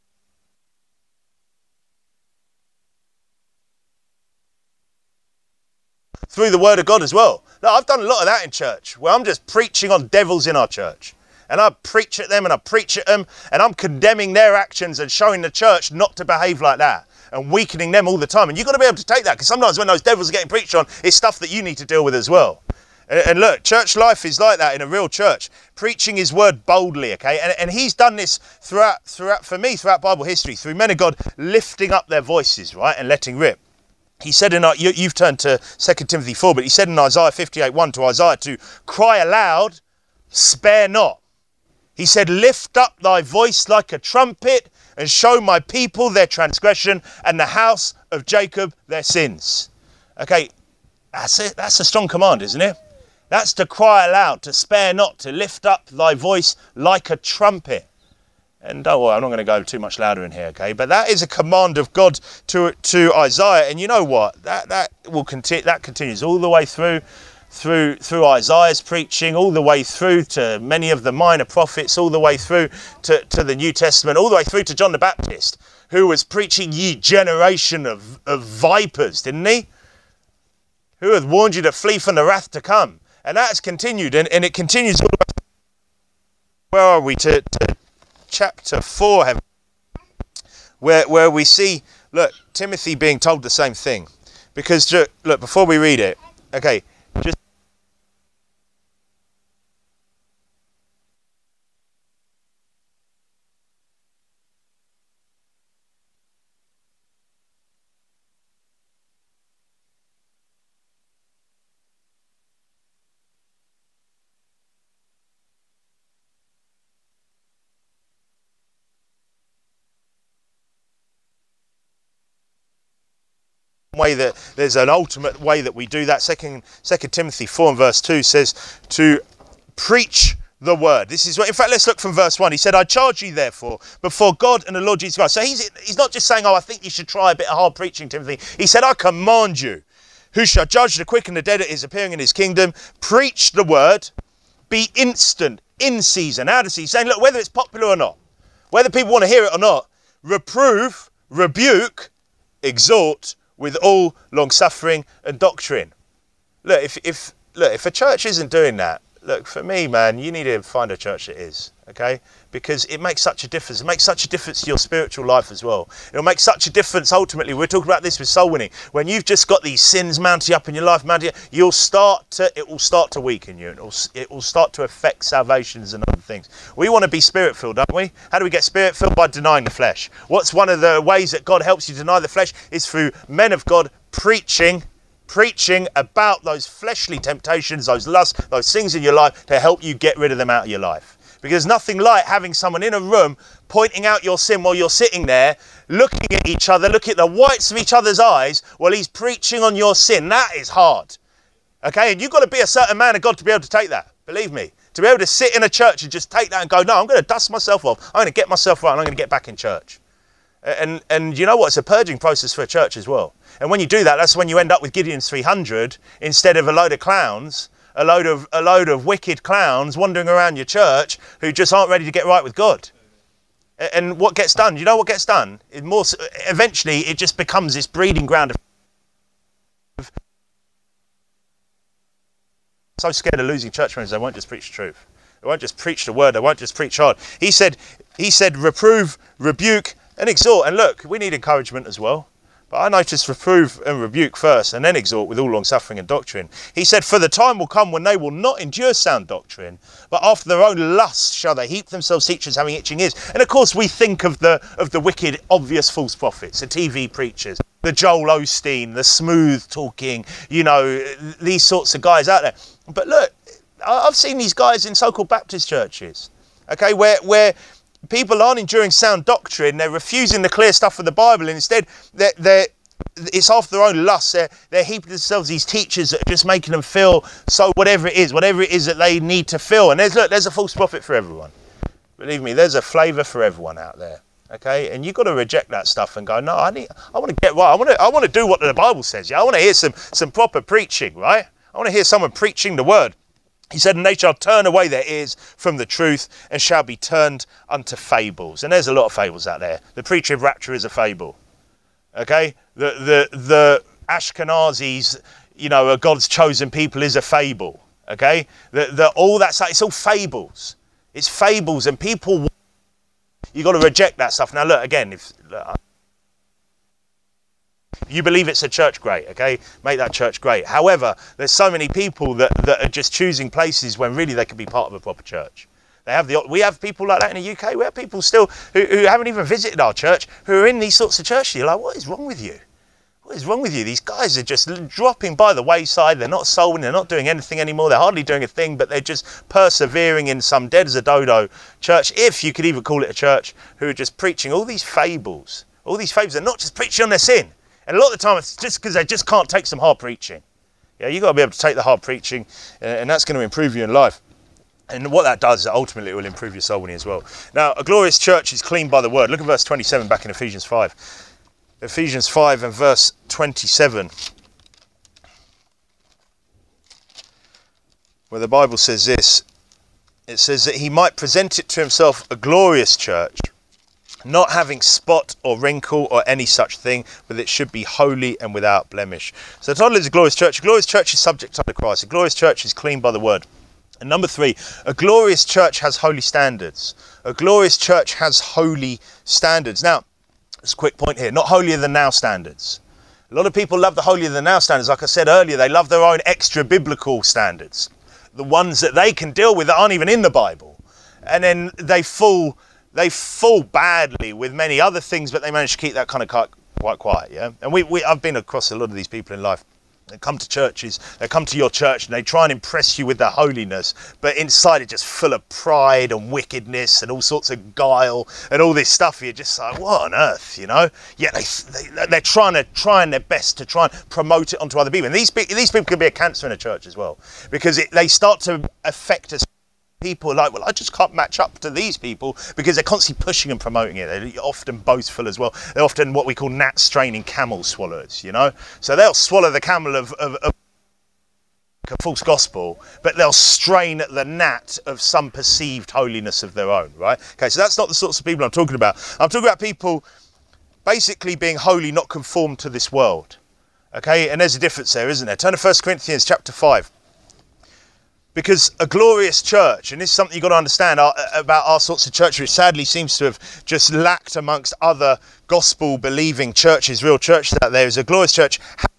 through the Word of God as well. Now, I've done a lot of that in church, where I'm just preaching on devils in our church. And I preach at them and I preach at them, and I'm condemning their actions and showing the church not to behave like that and weakening them all the time. And you've got to be able to take that, because sometimes when those devils are getting preached on, it's stuff that you need to deal with as well. And look, church life is like that in a real church. Preaching his word boldly, okay? And he's done this throughout Bible history, through men of God lifting up their voices, right, and letting rip. He said you've turned to 2 Timothy 4, but he said in Isaiah 58:1 to Isaiah to cry aloud, spare not. He said, lift up thy voice like a trumpet and show my people their transgression and the house of Jacob their sins. Okay, that's it. That's a strong command, isn't it? That's to cry aloud, to spare not, to lift up thy voice like a trumpet. And don't worry, I'm not going to go too much louder in here, okay? But that is a command of God to Isaiah, and you know what? That will continue. That continues all the way through Isaiah's preaching, all the way through to many of the minor prophets, all the way through to the New Testament, all the way through to John the Baptist, who was preaching, ye generation of vipers, didn't he? Who hath warned you to flee from the wrath to come? And that has continued, and it continues all the way. Where are we? To chapter 4, where we see, look, Timothy being told the same thing. Because, look, before we read it, okay, just way that there's an ultimate way that we do that. Second Timothy 4 and verse 2 says to preach the word. This is what, in fact, let's look from verse 1. He said, I charge you therefore before God and the Lord Jesus Christ. So he's not just saying, oh, I think you should try a bit of hard preaching, Timothy. He said, I command you, who shall judge the quick and the dead at his appearing in his kingdom, preach the word, be instant, in season, out of season. Saying, look, whether it's popular or not, whether people want to hear it or not, reprove, rebuke, exhort, with all long suffering and doctrine. Look, if a church isn't doing that, look, for me, man, you need to find a church that is, okay? Because it makes such a difference. It makes such a difference to your spiritual life as well. It'll make such a difference ultimately. We're talking about this with soul winning. When you've just got these sins mounting up in your life, it will start to weaken you. It will start to affect salvations and other things. We want to be spirit filled, don't we? How do we get spirit filled? By denying the flesh. What's one of the ways that God helps you deny the flesh? Is through men of God preaching about those fleshly temptations, those lusts, those things in your life to help you get rid of them out of your life. Because nothing like having someone in a room pointing out your sin while you're sitting there, looking at each other, looking at the whites of each other's eyes while he's preaching on your sin. That is hard. Okay, and you've got to be a certain man of God to be able to take that. Believe me. To be able to sit in a church and just take that and go, no, I'm going to dust myself off. I'm going to get myself right and I'm going to get back in church. And you know what? It's a purging process for a church as well. And when you do that, that's when you end up with Gideon's 300 instead of a load of clowns, a load of wicked clowns wandering around your church who just aren't ready to get right with God. And what gets done? You know what gets done? Eventually, it just becomes this breeding ground of so scared of losing church members, they won't just preach the truth. They won't just preach the word. They won't just preach hard. He said, reprove, rebuke, and exhort. And look, we need encouragement as well. But I notice reprove and rebuke first, and then exhort with all long suffering and doctrine. He said, for the time will come when they will not endure sound doctrine, but after their own lusts shall they heap themselves teachers having itching ears. And of course we think of the wicked, obvious false prophets, the TV preachers, the Joel Osteen, the smooth talking, these sorts of guys out there. But look, I've seen these guys in so-called Baptist churches, okay, where people aren't enduring sound doctrine. They're refusing the clear stuff of the Bible, and instead it's after their own lusts. They're heaping themselves these teachers that are just making them feel so whatever it is that they need to feel. And there's a false prophet for everyone. Believe me, there's a flavour for everyone out there. Okay, and you've got to reject that stuff and go, no, I want to get right. I want to do what the Bible says. Yeah, I want to hear some proper preaching, right? I want to hear someone preaching the word. He said, and they shall turn away their ears from the truth and shall be turned unto fables. And there's a lot of fables out there. The preaching of rapture is a fable. Okay? The Ashkenazis, are God's chosen people is a fable. Okay? All that stuff, it's all fables. It's fables, and people, you've got to reject that stuff. Now look, again, if you believe it's a church, great, okay? Make that church great. However, there's so many people that are just choosing places when really they could be part of a proper church. We have people like that in the UK. We have people still who haven't even visited our church, who are in these sorts of churches. You're like, what is wrong with you? What is wrong with you? These guys are just dropping by the wayside. They're not soul winning. They're not doing anything anymore. They're hardly doing a thing, but they're just persevering in some dead as a dodo church, if you could even call it a church, who are just preaching all these fables. All these fables. They're not just preaching on their sin. And a lot of the time it's just because they just can't take some hard preaching. Yeah, you've got to be able to take the hard preaching, and that's going to improve you in life. And what that does is ultimately it will improve your soul winning as well. Now, a glorious church is cleaned by the word. Look at verse 27 back in Ephesians 5. Ephesians 5 and verse 27. Where the Bible says this. It says that he might present it to himself a glorious church, not having spot or wrinkle or any such thing, but it should be holy and without blemish. So the title is a glorious church. A glorious church is subject under Christ. A glorious church is cleaned by the word. And number 3, a glorious church has holy standards. A glorious church has holy standards. Now, just a quick point here, not holier than now standards. A lot of people love the holier than now standards. Like I said earlier, they love their own extra biblical standards. The ones that they can deal with that aren't even in the Bible. And then they fall badly with many other things, but they manage to keep that kind of quite quiet, yeah? And I've been across a lot of these people in life. They come to churches, they come to your church and they try and impress you with their holiness, but inside it's just full of pride and wickedness and all sorts of guile and all this stuff. You're just like, what on earth, you know? Yet they're trying their best to try and promote it onto other people. And these people can be a cancer in a church as well, because they start to affect us. People are like, well, I just can't match up to these people because they're constantly pushing and promoting it. They're often boastful as well. They're often what we call gnat straining camel swallowers, you know? So they'll swallow the camel of a false gospel, but they'll strain at the gnat of some perceived holiness of their own, right? Okay, so that's not the sorts of people I'm talking about. I'm talking about people basically being holy, not conformed to this world. Okay, and there's a difference there, isn't there? Turn to 1 Corinthians chapter 5. Because a glorious church, and this is something you've got to understand about our sorts of church, which sadly seems to have just lacked amongst other gospel-believing churches, real churches out there, is a glorious church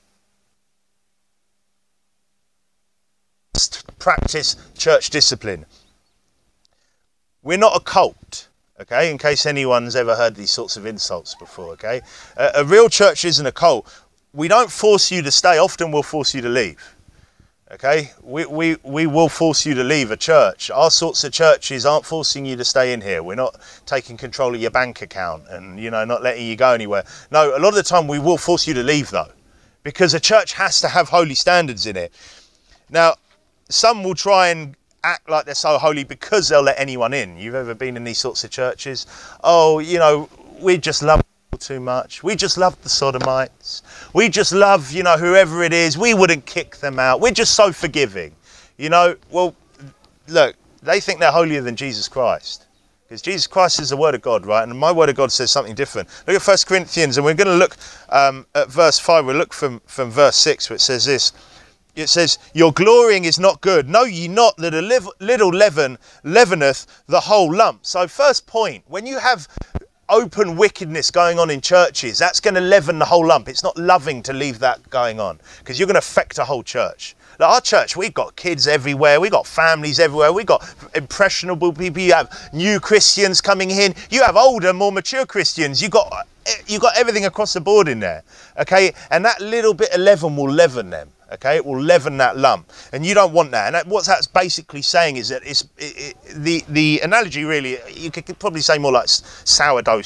practice church discipline. We're not a cult, okay, in case anyone's ever heard these sorts of insults before, okay? A real church isn't a cult. We don't force you to stay, often we'll force you to leave. Okay, we will force you to leave a church. Our sorts of churches aren't forcing you to stay in here. We're not taking control of your bank account and, you know, not letting you go anywhere. No, a lot of the time we will force you to leave though, because a church has to have holy standards in it. Now, some will try and act like they're so holy because they'll let anyone in. You've ever been in these sorts of churches? Oh, you know, we just love too much. We just love the sodomites. We just love, you know, whoever it is. We wouldn't kick them out. We're just so forgiving. You know, well, look, they think they're holier than Jesus Christ. Because Jesus Christ is the word of God, right? And my word of God says something different. Look at 1 Corinthians, and we're going to look at verse 5. We'll look from verse 6, where it says this. It says, your glorying is not good. Know ye not that a little leaven leaveneth the whole lump. So first point, when you have open wickedness going on in churches, that's going to leaven the whole lump. It's not loving to leave that going on, because you're going to affect a whole church. Like our church, we've got kids everywhere, we've got families everywhere, we've got impressionable people, you have new Christians coming in, you have older, more mature Christians, you've got everything across the board in there, okay? And that little bit of leaven will leaven them. Okay, it will leaven that lump, and you don't want that. And what that's basically saying is that the analogy really, you could probably say more like sourdough.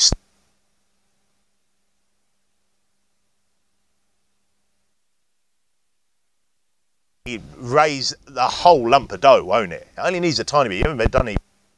You raise the whole lump of dough, won't it? It only needs a tiny bit. You haven't done any.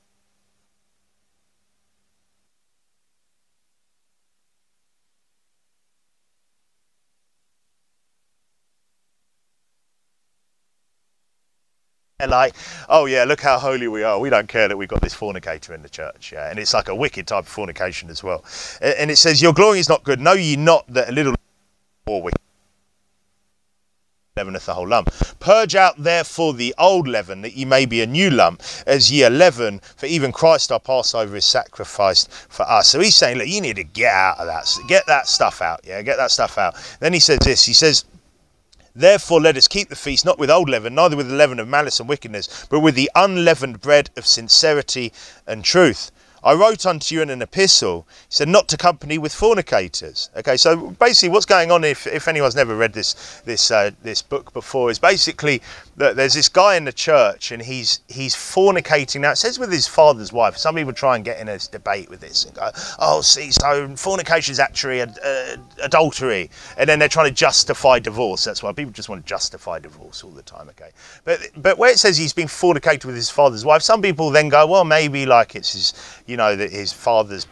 Like, oh yeah, look how holy we are. We don't care that we've got this fornicator in the church. Yeah, and it's like a wicked type of fornication as well. And it says, your glory is not good. Know ye not that a little more wicked leaveneth the whole lump. Purge out therefore the old leaven, that ye may be a new lump, as ye are leaven. For even Christ our Passover is sacrificed for us. So he's saying, look, you need to get out of that. Get that stuff out. Yeah, get that stuff out. Then he says this. He says, therefore let us keep the feast not with old leaven, neither with the leaven of malice and wickedness, but with the unleavened bread of sincerity and truth. I wrote unto you in an epistle, he said, not to company with fornicators. Okay, so basically what's going on, if anyone's never read this book before, is basically that there's this guy in the church and he's fornicating. Now it says with his father's wife. Some people try and get in a debate with this and go, oh, see, so fornication is actually adultery, and then they're trying to justify divorce. That's why people just want to justify divorce all the time. Okay, but where it says he's been fornicating with his father's wife, some people then go, well, maybe like it's his, that his father's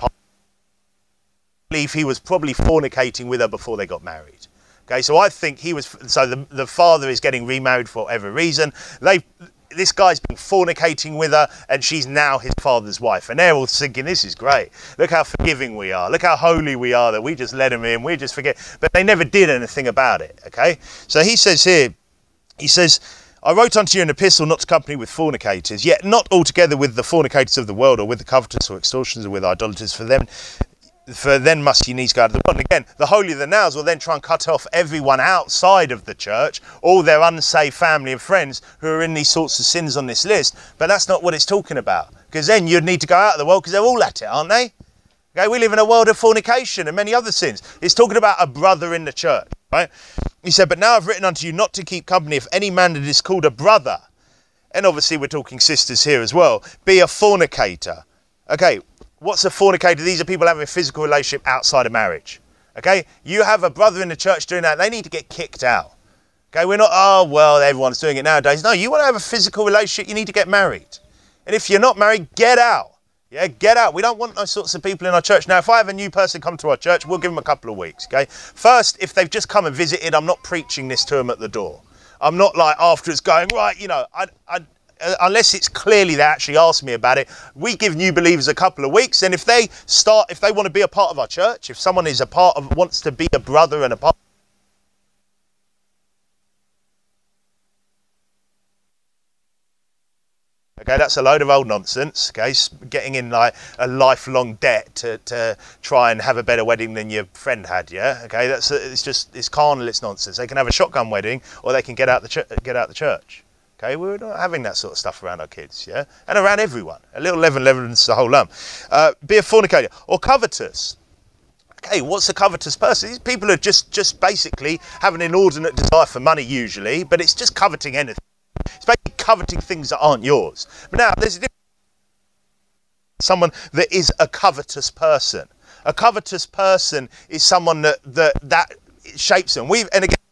belief, he was probably fornicating with her before they got married. Okay, so I think he was, so the father is getting remarried for whatever reason. This guy's been fornicating with her and she's now his father's wife. And they're all thinking, this is great. Look how forgiving we are. Look how holy we are that we just let him in. We just forget. But they never did anything about it. Okay, so he says here, he says, I wrote unto you an epistle not to company with fornicators, yet not altogether with the fornicators of the world, or with the covetous, or extortioners, or with idolaters. For then must ye needs go out of the world. And again, the holier than thous will then try and cut off everyone outside of the church, all their unsaved family and friends who are in these sorts of sins on this list. But that's not what it's talking about, because then you'd need to go out of the world, because they're all at it, aren't they? Okay, we live in a world of fornication and many other sins. It's talking about a brother in the church, right? He said, but now I've written unto you not to keep company if any man that is called a brother, and obviously we're talking sisters here as well, be a fornicator. Okay, what's a fornicator? These are people having a physical relationship outside of marriage. Okay, you have a brother in the church doing that, they need to get kicked out. Okay, we're not, oh, well, everyone's doing it nowadays. No, you want to have a physical relationship, you need to get married. And if you're not married, get out. Yeah, get out. We don't want those sorts of people in our church. Now, if I have a new person come to our church, we'll give them a couple of weeks, okay? First, if they've just come and visited, I'm not preaching this to them at the door. I'm not like afterwards going, right, unless it's clearly they actually asked me about it, we give new believers a couple of weeks. And if they want to be a part of our church, if someone is wants to be a brother and a part, okay, that's a load of old nonsense, okay, getting in like a lifelong debt to try and have a better wedding than your friend had, yeah, okay, it's carnal, it's nonsense. They can have a shotgun wedding or they can get out the church, okay, we're not having that sort of stuff around our kids, yeah, and around everyone. A little leaven leavens the whole lump. Be a fornicator or covetous. Okay, what's a covetous person? These people are just basically have an inordinate desire for money usually, but it's just coveting anything. It's basically coveting things that aren't yours. But now, there's a difference. Someone that is a covetous person. A covetous person is someone that shapes them. And again,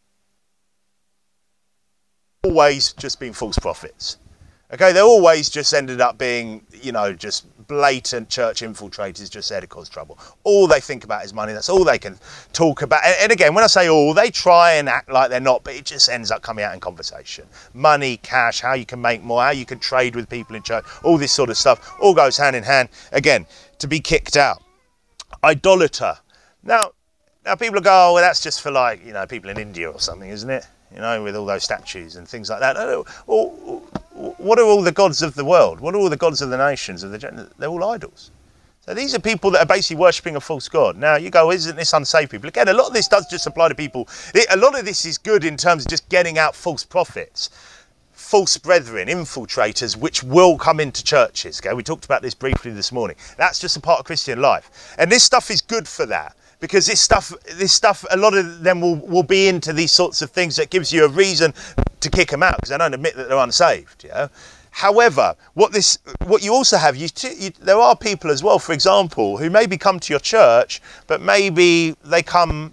always just been false prophets. Okay, they're always just ended up being, just blatant church infiltrators just there to cause trouble. All they think about is money. That's all they can talk about. And again, when I say all, they try and act like they're not, but it just ends up coming out in conversation. Money, cash, how you can make more, how you can trade with people in church, all this sort of stuff, all goes hand in hand. Again, to be kicked out. Idolater. Now people go, oh, well, that's just for people in India or something, isn't it? With all those statues and things like that. Well, what are all the gods of the world? What are all the gods of the nations? They're all idols. So these are people that are basically worshipping a false god. Now you go, isn't this unsaved people? Again, a lot of this does just apply to people. A lot of this is good in terms of just getting out false prophets, false brethren, infiltrators, which will come into churches. Okay, we talked about this briefly this morning. That's just a part of Christian life. And this stuff is good for that. Because this stuff, a lot of them will be into these sorts of things that gives you a reason to kick them out because they don't admit that they're unsaved. Yeah. However, what you also have, there are people as well, for example, who maybe come to your church, but maybe they come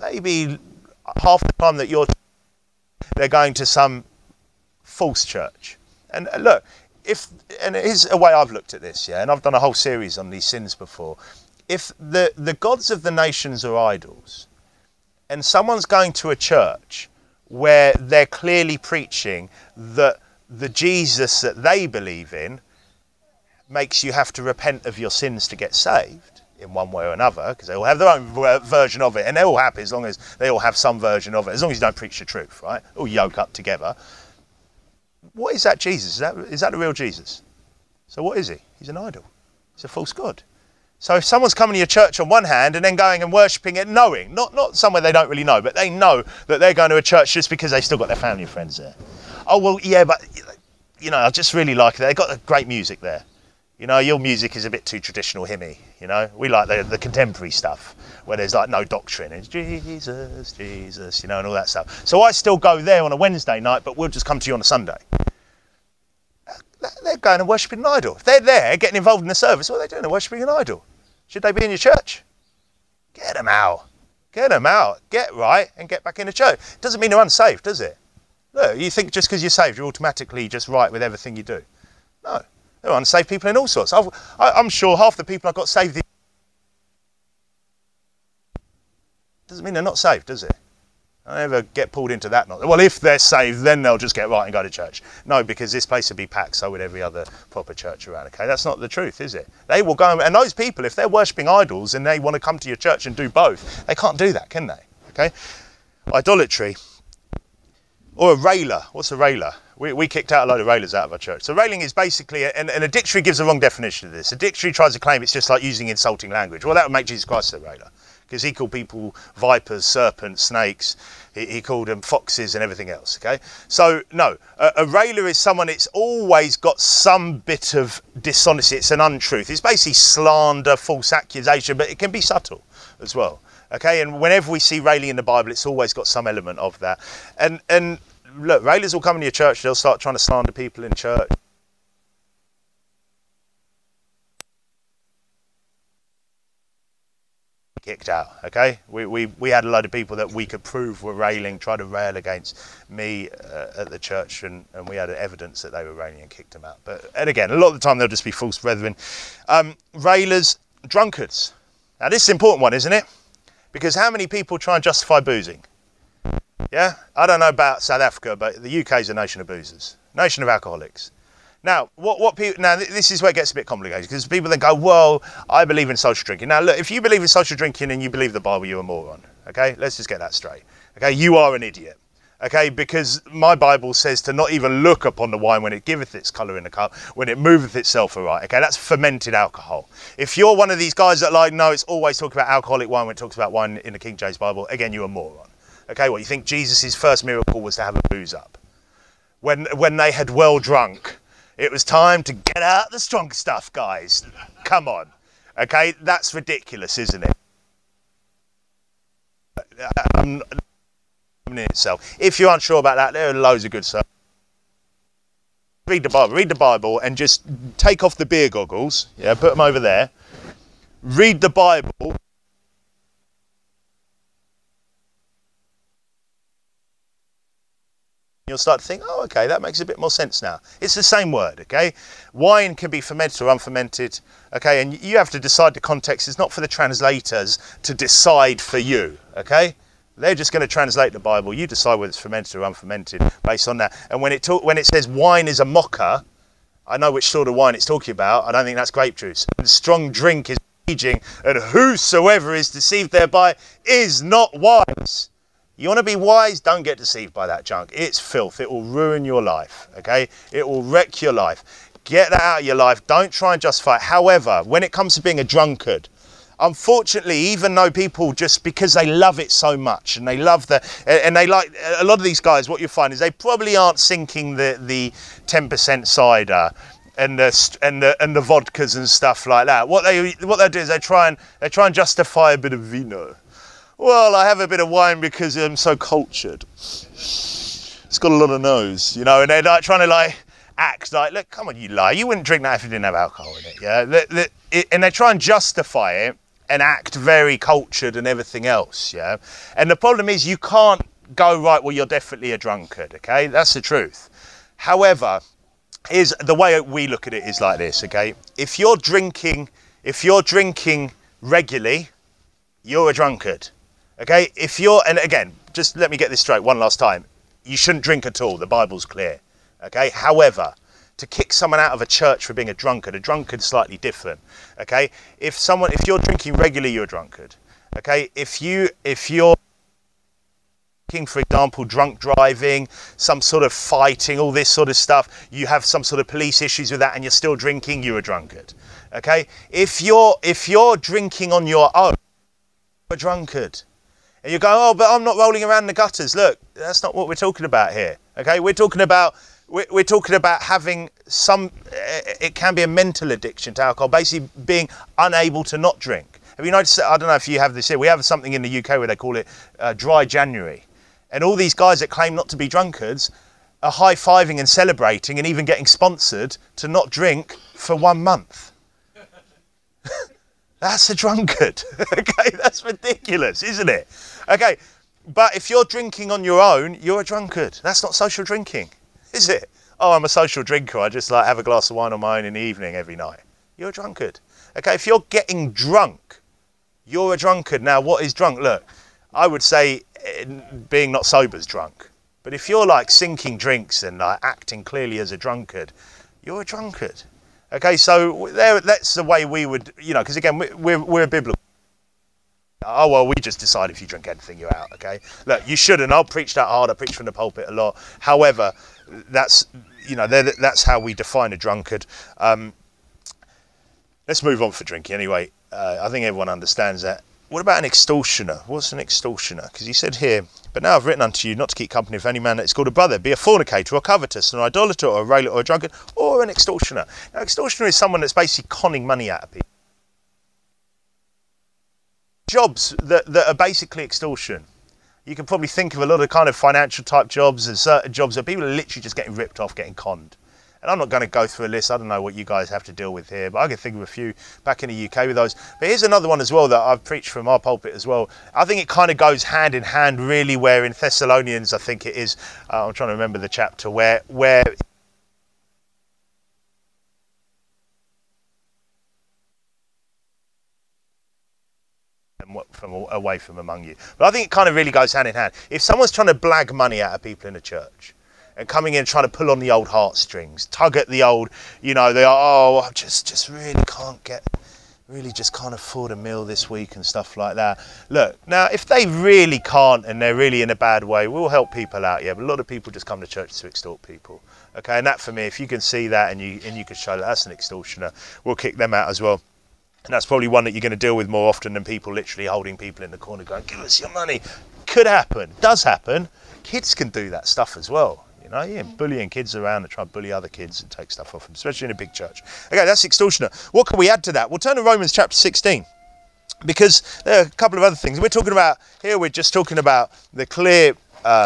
half the time that they're going to some false church. And look, and here's a way I've looked at this, yeah, and I've done a whole series on these sins before. If the gods of the nations are idols, and someone's going to a church where they're clearly preaching that the Jesus that they believe in makes you have to repent of your sins to get saved in one way or another, because they all have their own version of it, and they're all happy as long as they all have some version of it, as long as you don't preach the truth, right? All yoke up together. What is that Jesus? Is that the real Jesus? So what is he? He's an idol. He's a false god. So if someone's coming to your church on one hand and then going and worshipping it, knowing, not somewhere they don't really know, but they know that they're going to a church just because they've still got their family and friends there. Oh, well, yeah, but, I just really like it. They've got great music there. You know, your music is a bit too traditional hymny, you know. We like the contemporary stuff where there's like no doctrine. It's Jesus, Jesus, you know, and all that stuff. So I still go there on a Wednesday night, but we'll just come to you on a Sunday. They're going and worshipping an idol. If they're there getting involved in the service, what are they doing? They're worshipping an idol. Should they be in your church? Get them out. Get them out. Get right and get back in the church. Doesn't mean they're unsaved, does it? Look, you think just because you're saved, you're automatically just right with everything you do. No. There are unsaved people in all sorts. I'm sure half the people I got saved doesn't mean they're not saved, does it? I never get pulled into that. Well, if they're saved, then they'll just get right and go to church. No, because this place would be packed, so would every other proper church around. Okay, that's not the truth, is it? They will go, and those people, if they're worshipping idols and they want to come to your church and do both, they can't do that, can they? Okay, idolatry or a railer. What's a railer? We kicked out a load of railers out of our church. So railing is basically, and a dictionary gives the wrong definition of this. A dictionary tries to claim it's just like using insulting language. Well, that would make Jesus Christ a railer, because he called people vipers, serpents, snakes. He called them foxes and everything else, okay? So, no, a railer is someone, it's always got some bit of dishonesty. It's an untruth. It's basically slander, false accusation, but it can be subtle as well, okay? And whenever we see railing in the Bible, it's always got some element of that. And look, railers will come into your church, they'll start trying to slander people in church. Kicked out, okay? We had a load of people that we could prove were railing, tried to rail against me at the church, and we had evidence that they were railing and kicked them out. And again, a lot of the time they'll just be false brethren. Railers, drunkards. Now this is an important one, isn't it? Because how many people try and justify boozing? Yeah, I don't know about South Africa, but the UK is a nation of boozers, nation of alcoholics. Now, what people, now this is where it gets a bit complicated, because people then go, well, I believe in social drinking. Now, look, if you believe in social drinking and you believe the Bible, you're a moron. Okay, let's just get that straight. Okay, you are an idiot. Okay, because my Bible says to not even look upon the wine when it giveth its colour in the cup, when it moveth itself aright. Okay, that's fermented alcohol. If you're one of these guys that like, no, it's always talking about alcoholic wine when it talks about wine in the King James Bible, again, you're a moron. Okay, well, you think Jesus' first miracle was to have a booze up? When they had well drunk, it was time to get out the strong stuff, guys. Come on. Okay, that's ridiculous, isn't it? In itself. If you're unsure about that, there are loads of good stuff. Read the Bible and just take off the beer goggles. Yeah, put them over there. Read the Bible. You'll start to think, oh, okay, that makes a bit more sense now. It's the same word, okay? Wine can be fermented or unfermented, okay? And you have to decide the context. It's not for the translators to decide for you, okay? They're just going to translate the Bible. You decide whether it's fermented or unfermented based on that. And when it says wine is a mocker, I know which sort of wine it's talking about. I don't think that's grape juice. And strong drink is raging, and whosoever is deceived thereby is not wise. You want to be wise? Don't get deceived by that junk. It's filth. It will ruin your life, okay? It will wreck your life. Get that out of your life. Don't try and justify it. However, when it comes to being a drunkard, unfortunately, even though people, just because they love it so much and they love and they like, a lot of these guys, what you find is they probably aren't sinking the 10% cider and the vodkas and stuff like that. What they do is they try and justify a bit of vino. Well, I have a bit of wine because I'm so cultured. It's got a lot of nose, you know, and they're like trying to like act like, look, come on, you lie. You wouldn't drink that if you didn't have alcohol in it, yeah? And they try and justify it and act very cultured and everything else, yeah? And the problem is you can't go, right, well, you're definitely a drunkard, okay? That's the truth. However, the way we look at it is like this, okay? If you're drinking regularly, you're a drunkard. Okay, and again, just let me get this straight one last time. You shouldn't drink at all. The Bible's clear. Okay, however, to kick someone out of a church for being a drunkard's slightly different. Okay, if you're drinking regularly, you're a drunkard. Okay, if you're drinking, for example, drunk driving, some sort of fighting, all this sort of stuff, you have some sort of police issues with that, and you're still drinking, you're a drunkard. Okay, if you're drinking on your own, you're a drunkard. And you go, oh, but I'm not rolling around in the gutters. Look, that's not what we're talking about here. Okay, we're talking about we're talking about having some, it can be a mental addiction to alcohol, basically being unable to not drink. Have you noticed, I don't know if you have this here, we have something in the UK where they call it Dry January. And all these guys that claim not to be drunkards are high-fiving and celebrating and even getting sponsored to not drink for 1 month. That's a drunkard. Okay, that's ridiculous, isn't it? Okay, but if you're drinking on your own, you're a drunkard. That's not social drinking, is it? Oh, I'm a social drinker. I just like have a glass of wine on my own in the evening every night. You're a drunkard. Okay, if you're getting drunk, you're a drunkard. Now, what is drunk? Look, I would say being not sober is drunk. But if you're like sinking drinks and like acting clearly as a drunkard, you're a drunkard. Okay, so that's the way we would, because again, we're biblical. Oh, well, we just decide if you drink anything, you're out, okay? Look, you shouldn't. I'll preach that hard. I preach from the pulpit a lot. However, that's how we define a drunkard. Let's move on for drinking anyway. I think everyone understands that. What about an extortioner? What's an extortioner? Because he said here, but now I've written unto you not to keep company with any man that is called a brother, be a fornicator or covetous, an idolater or a railer or a drunkard, or an extortioner. Now, extortioner is someone that's basically conning money out of people. Jobs that are basically extortion. You can probably think of a lot of kind of financial type jobs and certain jobs where people are literally just getting ripped off, getting conned. And I'm not going to go through a list. I don't know what you guys have to deal with here, but I can think of a few back in the UK with those. But here's another one as well that I've preached from our pulpit as well. I think it kind of goes hand in hand really, where in Thessalonians, I think it is, I'm trying to remember the chapter, where from away from among you. But I think it kind of really goes hand in hand. If someone's trying to blag money out of people in a church, and coming in and trying to pull on the old heartstrings, tug at the old, they are, I just really just can't afford a meal this week and stuff like that. Look, now, if they really can't and they're really in a bad way, we'll help people out, yeah, but a lot of people just come to church to extort people. Okay, and that for me, if you can see that and you can show that that's an extortioner, we'll kick them out as well. And that's probably one that you're going to deal with more often than people literally holding people in the corner going, give us your money. Could happen, does happen. Kids can do that stuff as well. Bullying kids around and try to bully other kids and take stuff off them, especially in a big church. Okay, that's extortioner. What can we add to that? We'll turn to Romans chapter 16, because there are a couple of other things. We're just talking about the clear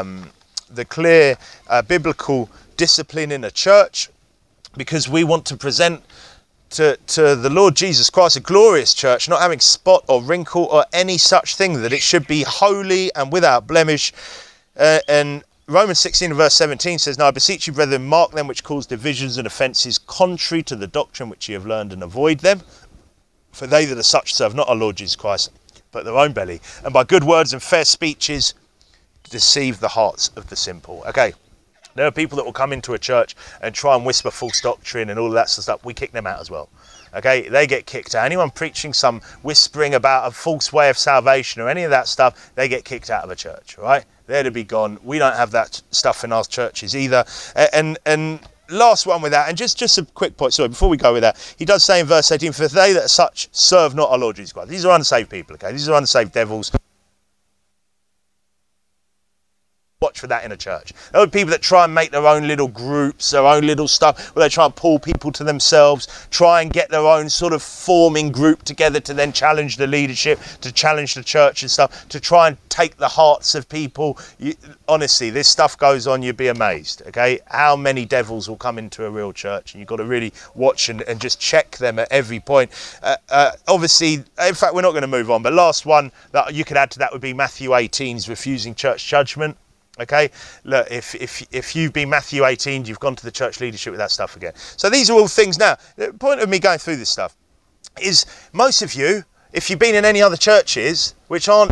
biblical discipline in a church, because we want to present to the Lord Jesus Christ a glorious church, not having spot or wrinkle or any such thing, that it should be holy and without blemish. And Romans 16 verse 17 says, now I beseech you, brethren, mark them which cause divisions and offences contrary to the doctrine which ye have learned, and avoid them. For they that are such serve not our Lord Jesus Christ, but their own belly, and by good words and fair speeches deceive the hearts of the simple. Okay, there are people that will come into a church and try and whisper false doctrine and all of that sort of stuff. We kick them out as well. Okay, they get kicked out. Anyone preaching some whispering about a false way of salvation or any of that stuff, they get kicked out of a church, right? They're to be gone. We don't have that stuff in our churches either. And last one with that, and just a quick point, sorry, before we go with that, he does say in verse 18, for they that are such serve not our Lord Jesus Christ. These are unsaved people, okay? These are unsaved devils. Watch for that in a church. There are people that try and make their own little groups, their own little stuff, where they try and pull people to themselves, try and get their own sort of forming group together to then challenge the leadership, to challenge the church and stuff, to try and take the hearts of people. Honestly, this stuff goes on, you'd be amazed, okay? How many devils will come into a real church, and you've got to really watch and just check them at every point. Obviously, in fact, we're not going to move on, but last one that you could add to that would be Matthew 18's refusing church judgment. Okay, look, if you've been Matthew 18, you've gone to the church leadership with that stuff again. So these are all things. Now, the point of me going through this stuff is most of you, if you've been in any other churches which aren't,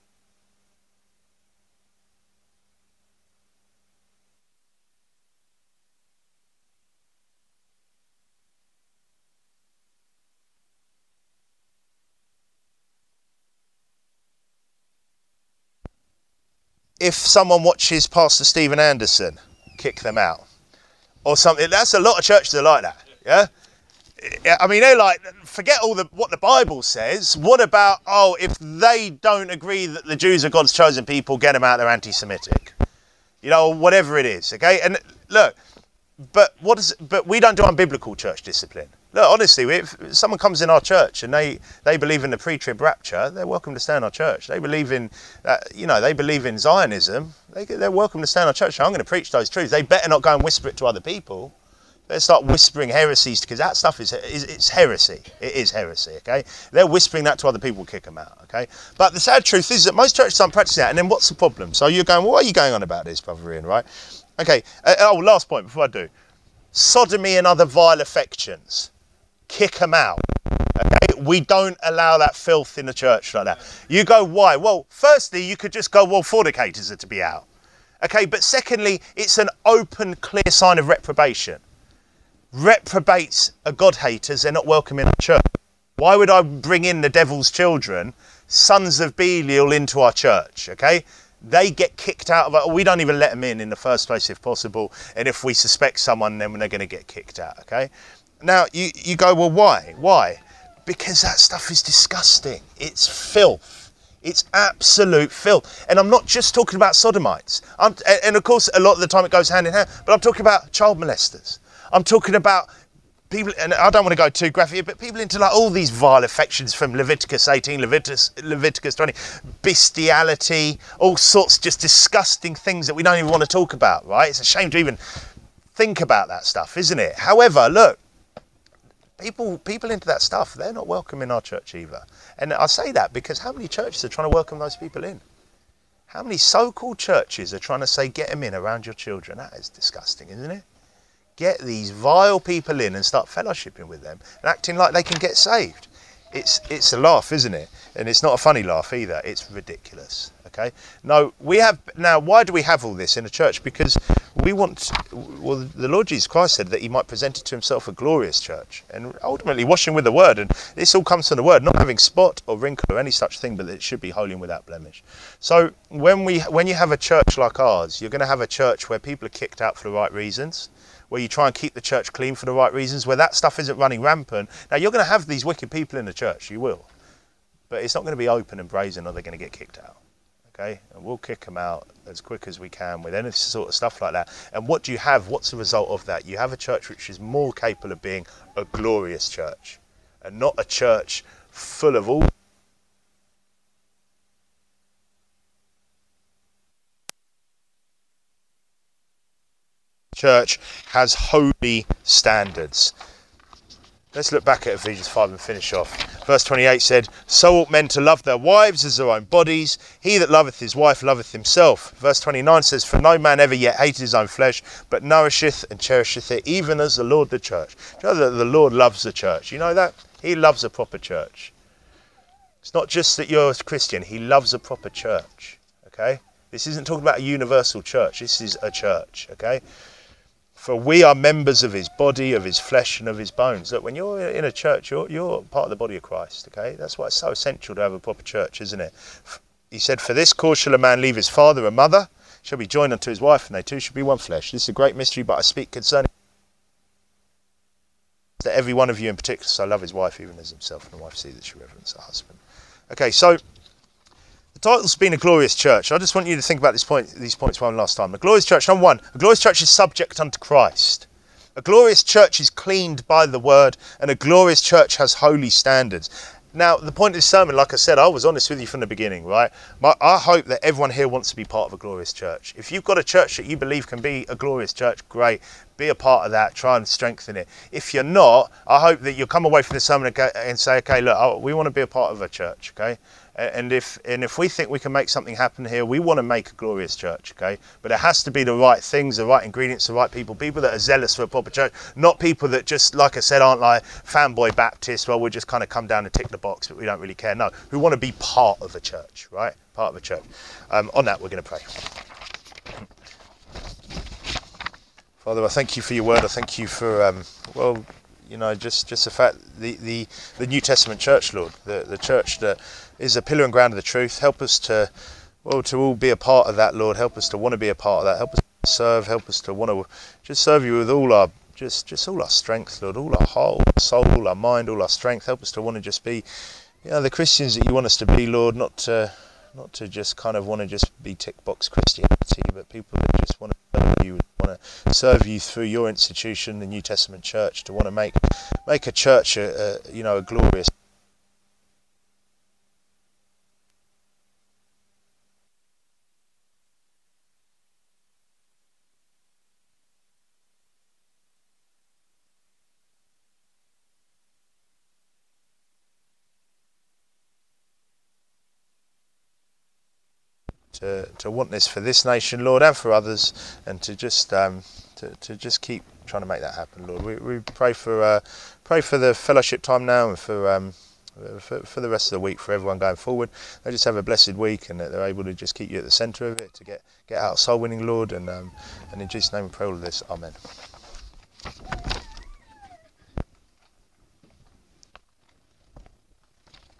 if someone watches Pastor Stephen Anderson, kick them out or something. That's a lot of churches are like that. Yeah, I mean, they're like, forget what the Bible says. What about, if they don't agree that the Jews are God's chosen people, get them out, they're anti-Semitic, whatever it is. Okay, and look, But we don't do unbiblical church discipline. Look, honestly, if someone comes in our church and they believe in the pre-trib rapture, they're welcome to stay in our church. They believe in, they believe in Zionism. They're welcome to stay in our church. I'm going to preach those truths. They better not go and whisper it to other people. They start whispering heresies, because that stuff it's heresy. It is heresy, okay? They're whispering that to other people, kick them out, okay? But the sad truth is that most churches aren't practicing that. And then what's the problem? So you're going, well, why are you going on about this, Brother Ian, right? Okay, last point before I do. Sodomy and other vile affections. Kick them out, okay? We don't allow that filth in the church like that. You go, why? Well, firstly, you could just go, well, fornicators are to be out. Okay, but secondly, it's an open, clear sign of reprobation. Reprobates are God haters, they're not welcome in our church. Why would I bring in the devil's children, sons of Belial, into our church, okay? They get kicked out of it. We don't even let them in the first place if possible. And if we suspect someone, then they're going to get kicked out, okay? Now, you go, well, why? Why? Because that stuff is disgusting. It's filth. It's absolute filth. And I'm not just talking about sodomites. And of course, a lot of the time it goes hand in hand. But I'm talking about child molesters. I'm talking about people, and I don't want to go too graphic, but people into like all these vile affections from Leviticus 18, Leviticus 20, bestiality, all sorts, just disgusting things that we don't even want to talk about, right? It's a shame to even think about that stuff, isn't it? However, look, people into that stuff, they're not welcome in our church either. And I say that because how many churches are trying to welcome those people in? How many so-called churches are trying to say, get them in around your children? That is disgusting, isn't it? Get these vile people in and start fellowshipping with them and acting like they can get saved. It's a laugh, isn't it? And it's not a funny laugh either. It's ridiculous. Okay. Now why do we have all this in a church? Because we want, well, the Lord Jesus Christ said that he might present it to himself a glorious church, and ultimately washing with the word. And this all comes from the word, not having spot or wrinkle or any such thing, but that it should be holy and without blemish. So when you have a church like ours, you're going to have a church where people are kicked out for the right reasons, where you try and keep the church clean for the right reasons, where that stuff isn't running rampant. Now, you're going to have these wicked people in the church, you will. But it's not going to be open and brazen, or they're going to get kicked out. Okay? And we'll kick them out as quick as we can with any sort of stuff like that. And what do you have? What's the result of that? You have a church which is more capable of being a glorious church, and not a church full of all church has holy standards. Let's look back at Ephesians 5 and finish off. Verse 28 said, so ought men to love their wives as their own bodies. He that loveth his wife loveth himself. Verse 29 says, for no man ever yet hated his own flesh, but nourisheth and cherisheth it, even as the Lord the church. Do you know that the Lord loves the church? You know that? He loves a proper church. It's not just that you're a Christian. He loves a proper church. Okay? This isn't talking about a universal church. This is a church. Okay? For we are members of his body, of his flesh, and of his bones. Look, when you're in a church, you're part of the body of Christ, okay? That's why it's so essential to have a proper church, isn't it? He said, for this cause shall a man leave his father and mother, shall be joined unto his wife, and they two shall be one flesh. This is a great mystery, but I speak concerning that every one of you in particular so love his wife even as himself, and the wife see that she reverence her husband. Okay, so the title's been a glorious church. I just want you to think about these points one last time. A glorious church, number one, a glorious church is subject unto Christ. A glorious church is cleaned by the word, and a glorious church has holy standards. Now, the point of this sermon, like I said, I was honest with you from the beginning, right? I hope that everyone here wants to be part of a glorious church. If you've got a church that you believe can be a glorious church, great. Be a part of that. Try and strengthen it. If you're not, I hope that you'll come away from the sermon and say, okay, look, we want to be a part of a church, okay? And if we think we can make something happen here, we want to make a glorious church, okay? But it has to be the right things, the right ingredients, the right people that are zealous for a proper church, not people that just, like I said, aren't like fanboy Baptists, well, we'll just kind of come down and tick the box, but we don't really care. No, who want to be part of a church, right? Part of a church. On that, we're going to pray. Father, I thank you for your word. I thank you for, just the fact, the New Testament church, Lord, the church that is a pillar and ground of the truth. Help us to all be a part of that, Lord. Help us to want to be a part of that. Help us to serve. Help us to want to just serve you with all our all our strength, Lord, all our whole soul, all our mind, all our strength. Help us to want to just be, the Christians that you want us to be, Lord. Not to just kind of want to just be tick box Christianity, but people that just want to serve you want to serve you through your institution, the New Testament Church, to want to make a church a glorious to want this for this nation, Lord, and for others, and to just keep trying to make that happen, Lord. We pray for the fellowship time now, and for the rest of the week, for everyone going forward. They just have a blessed week, and that they're able to just keep you at the centre of it, to get out soul winning, Lord, and in Jesus' name we pray all of this. Amen.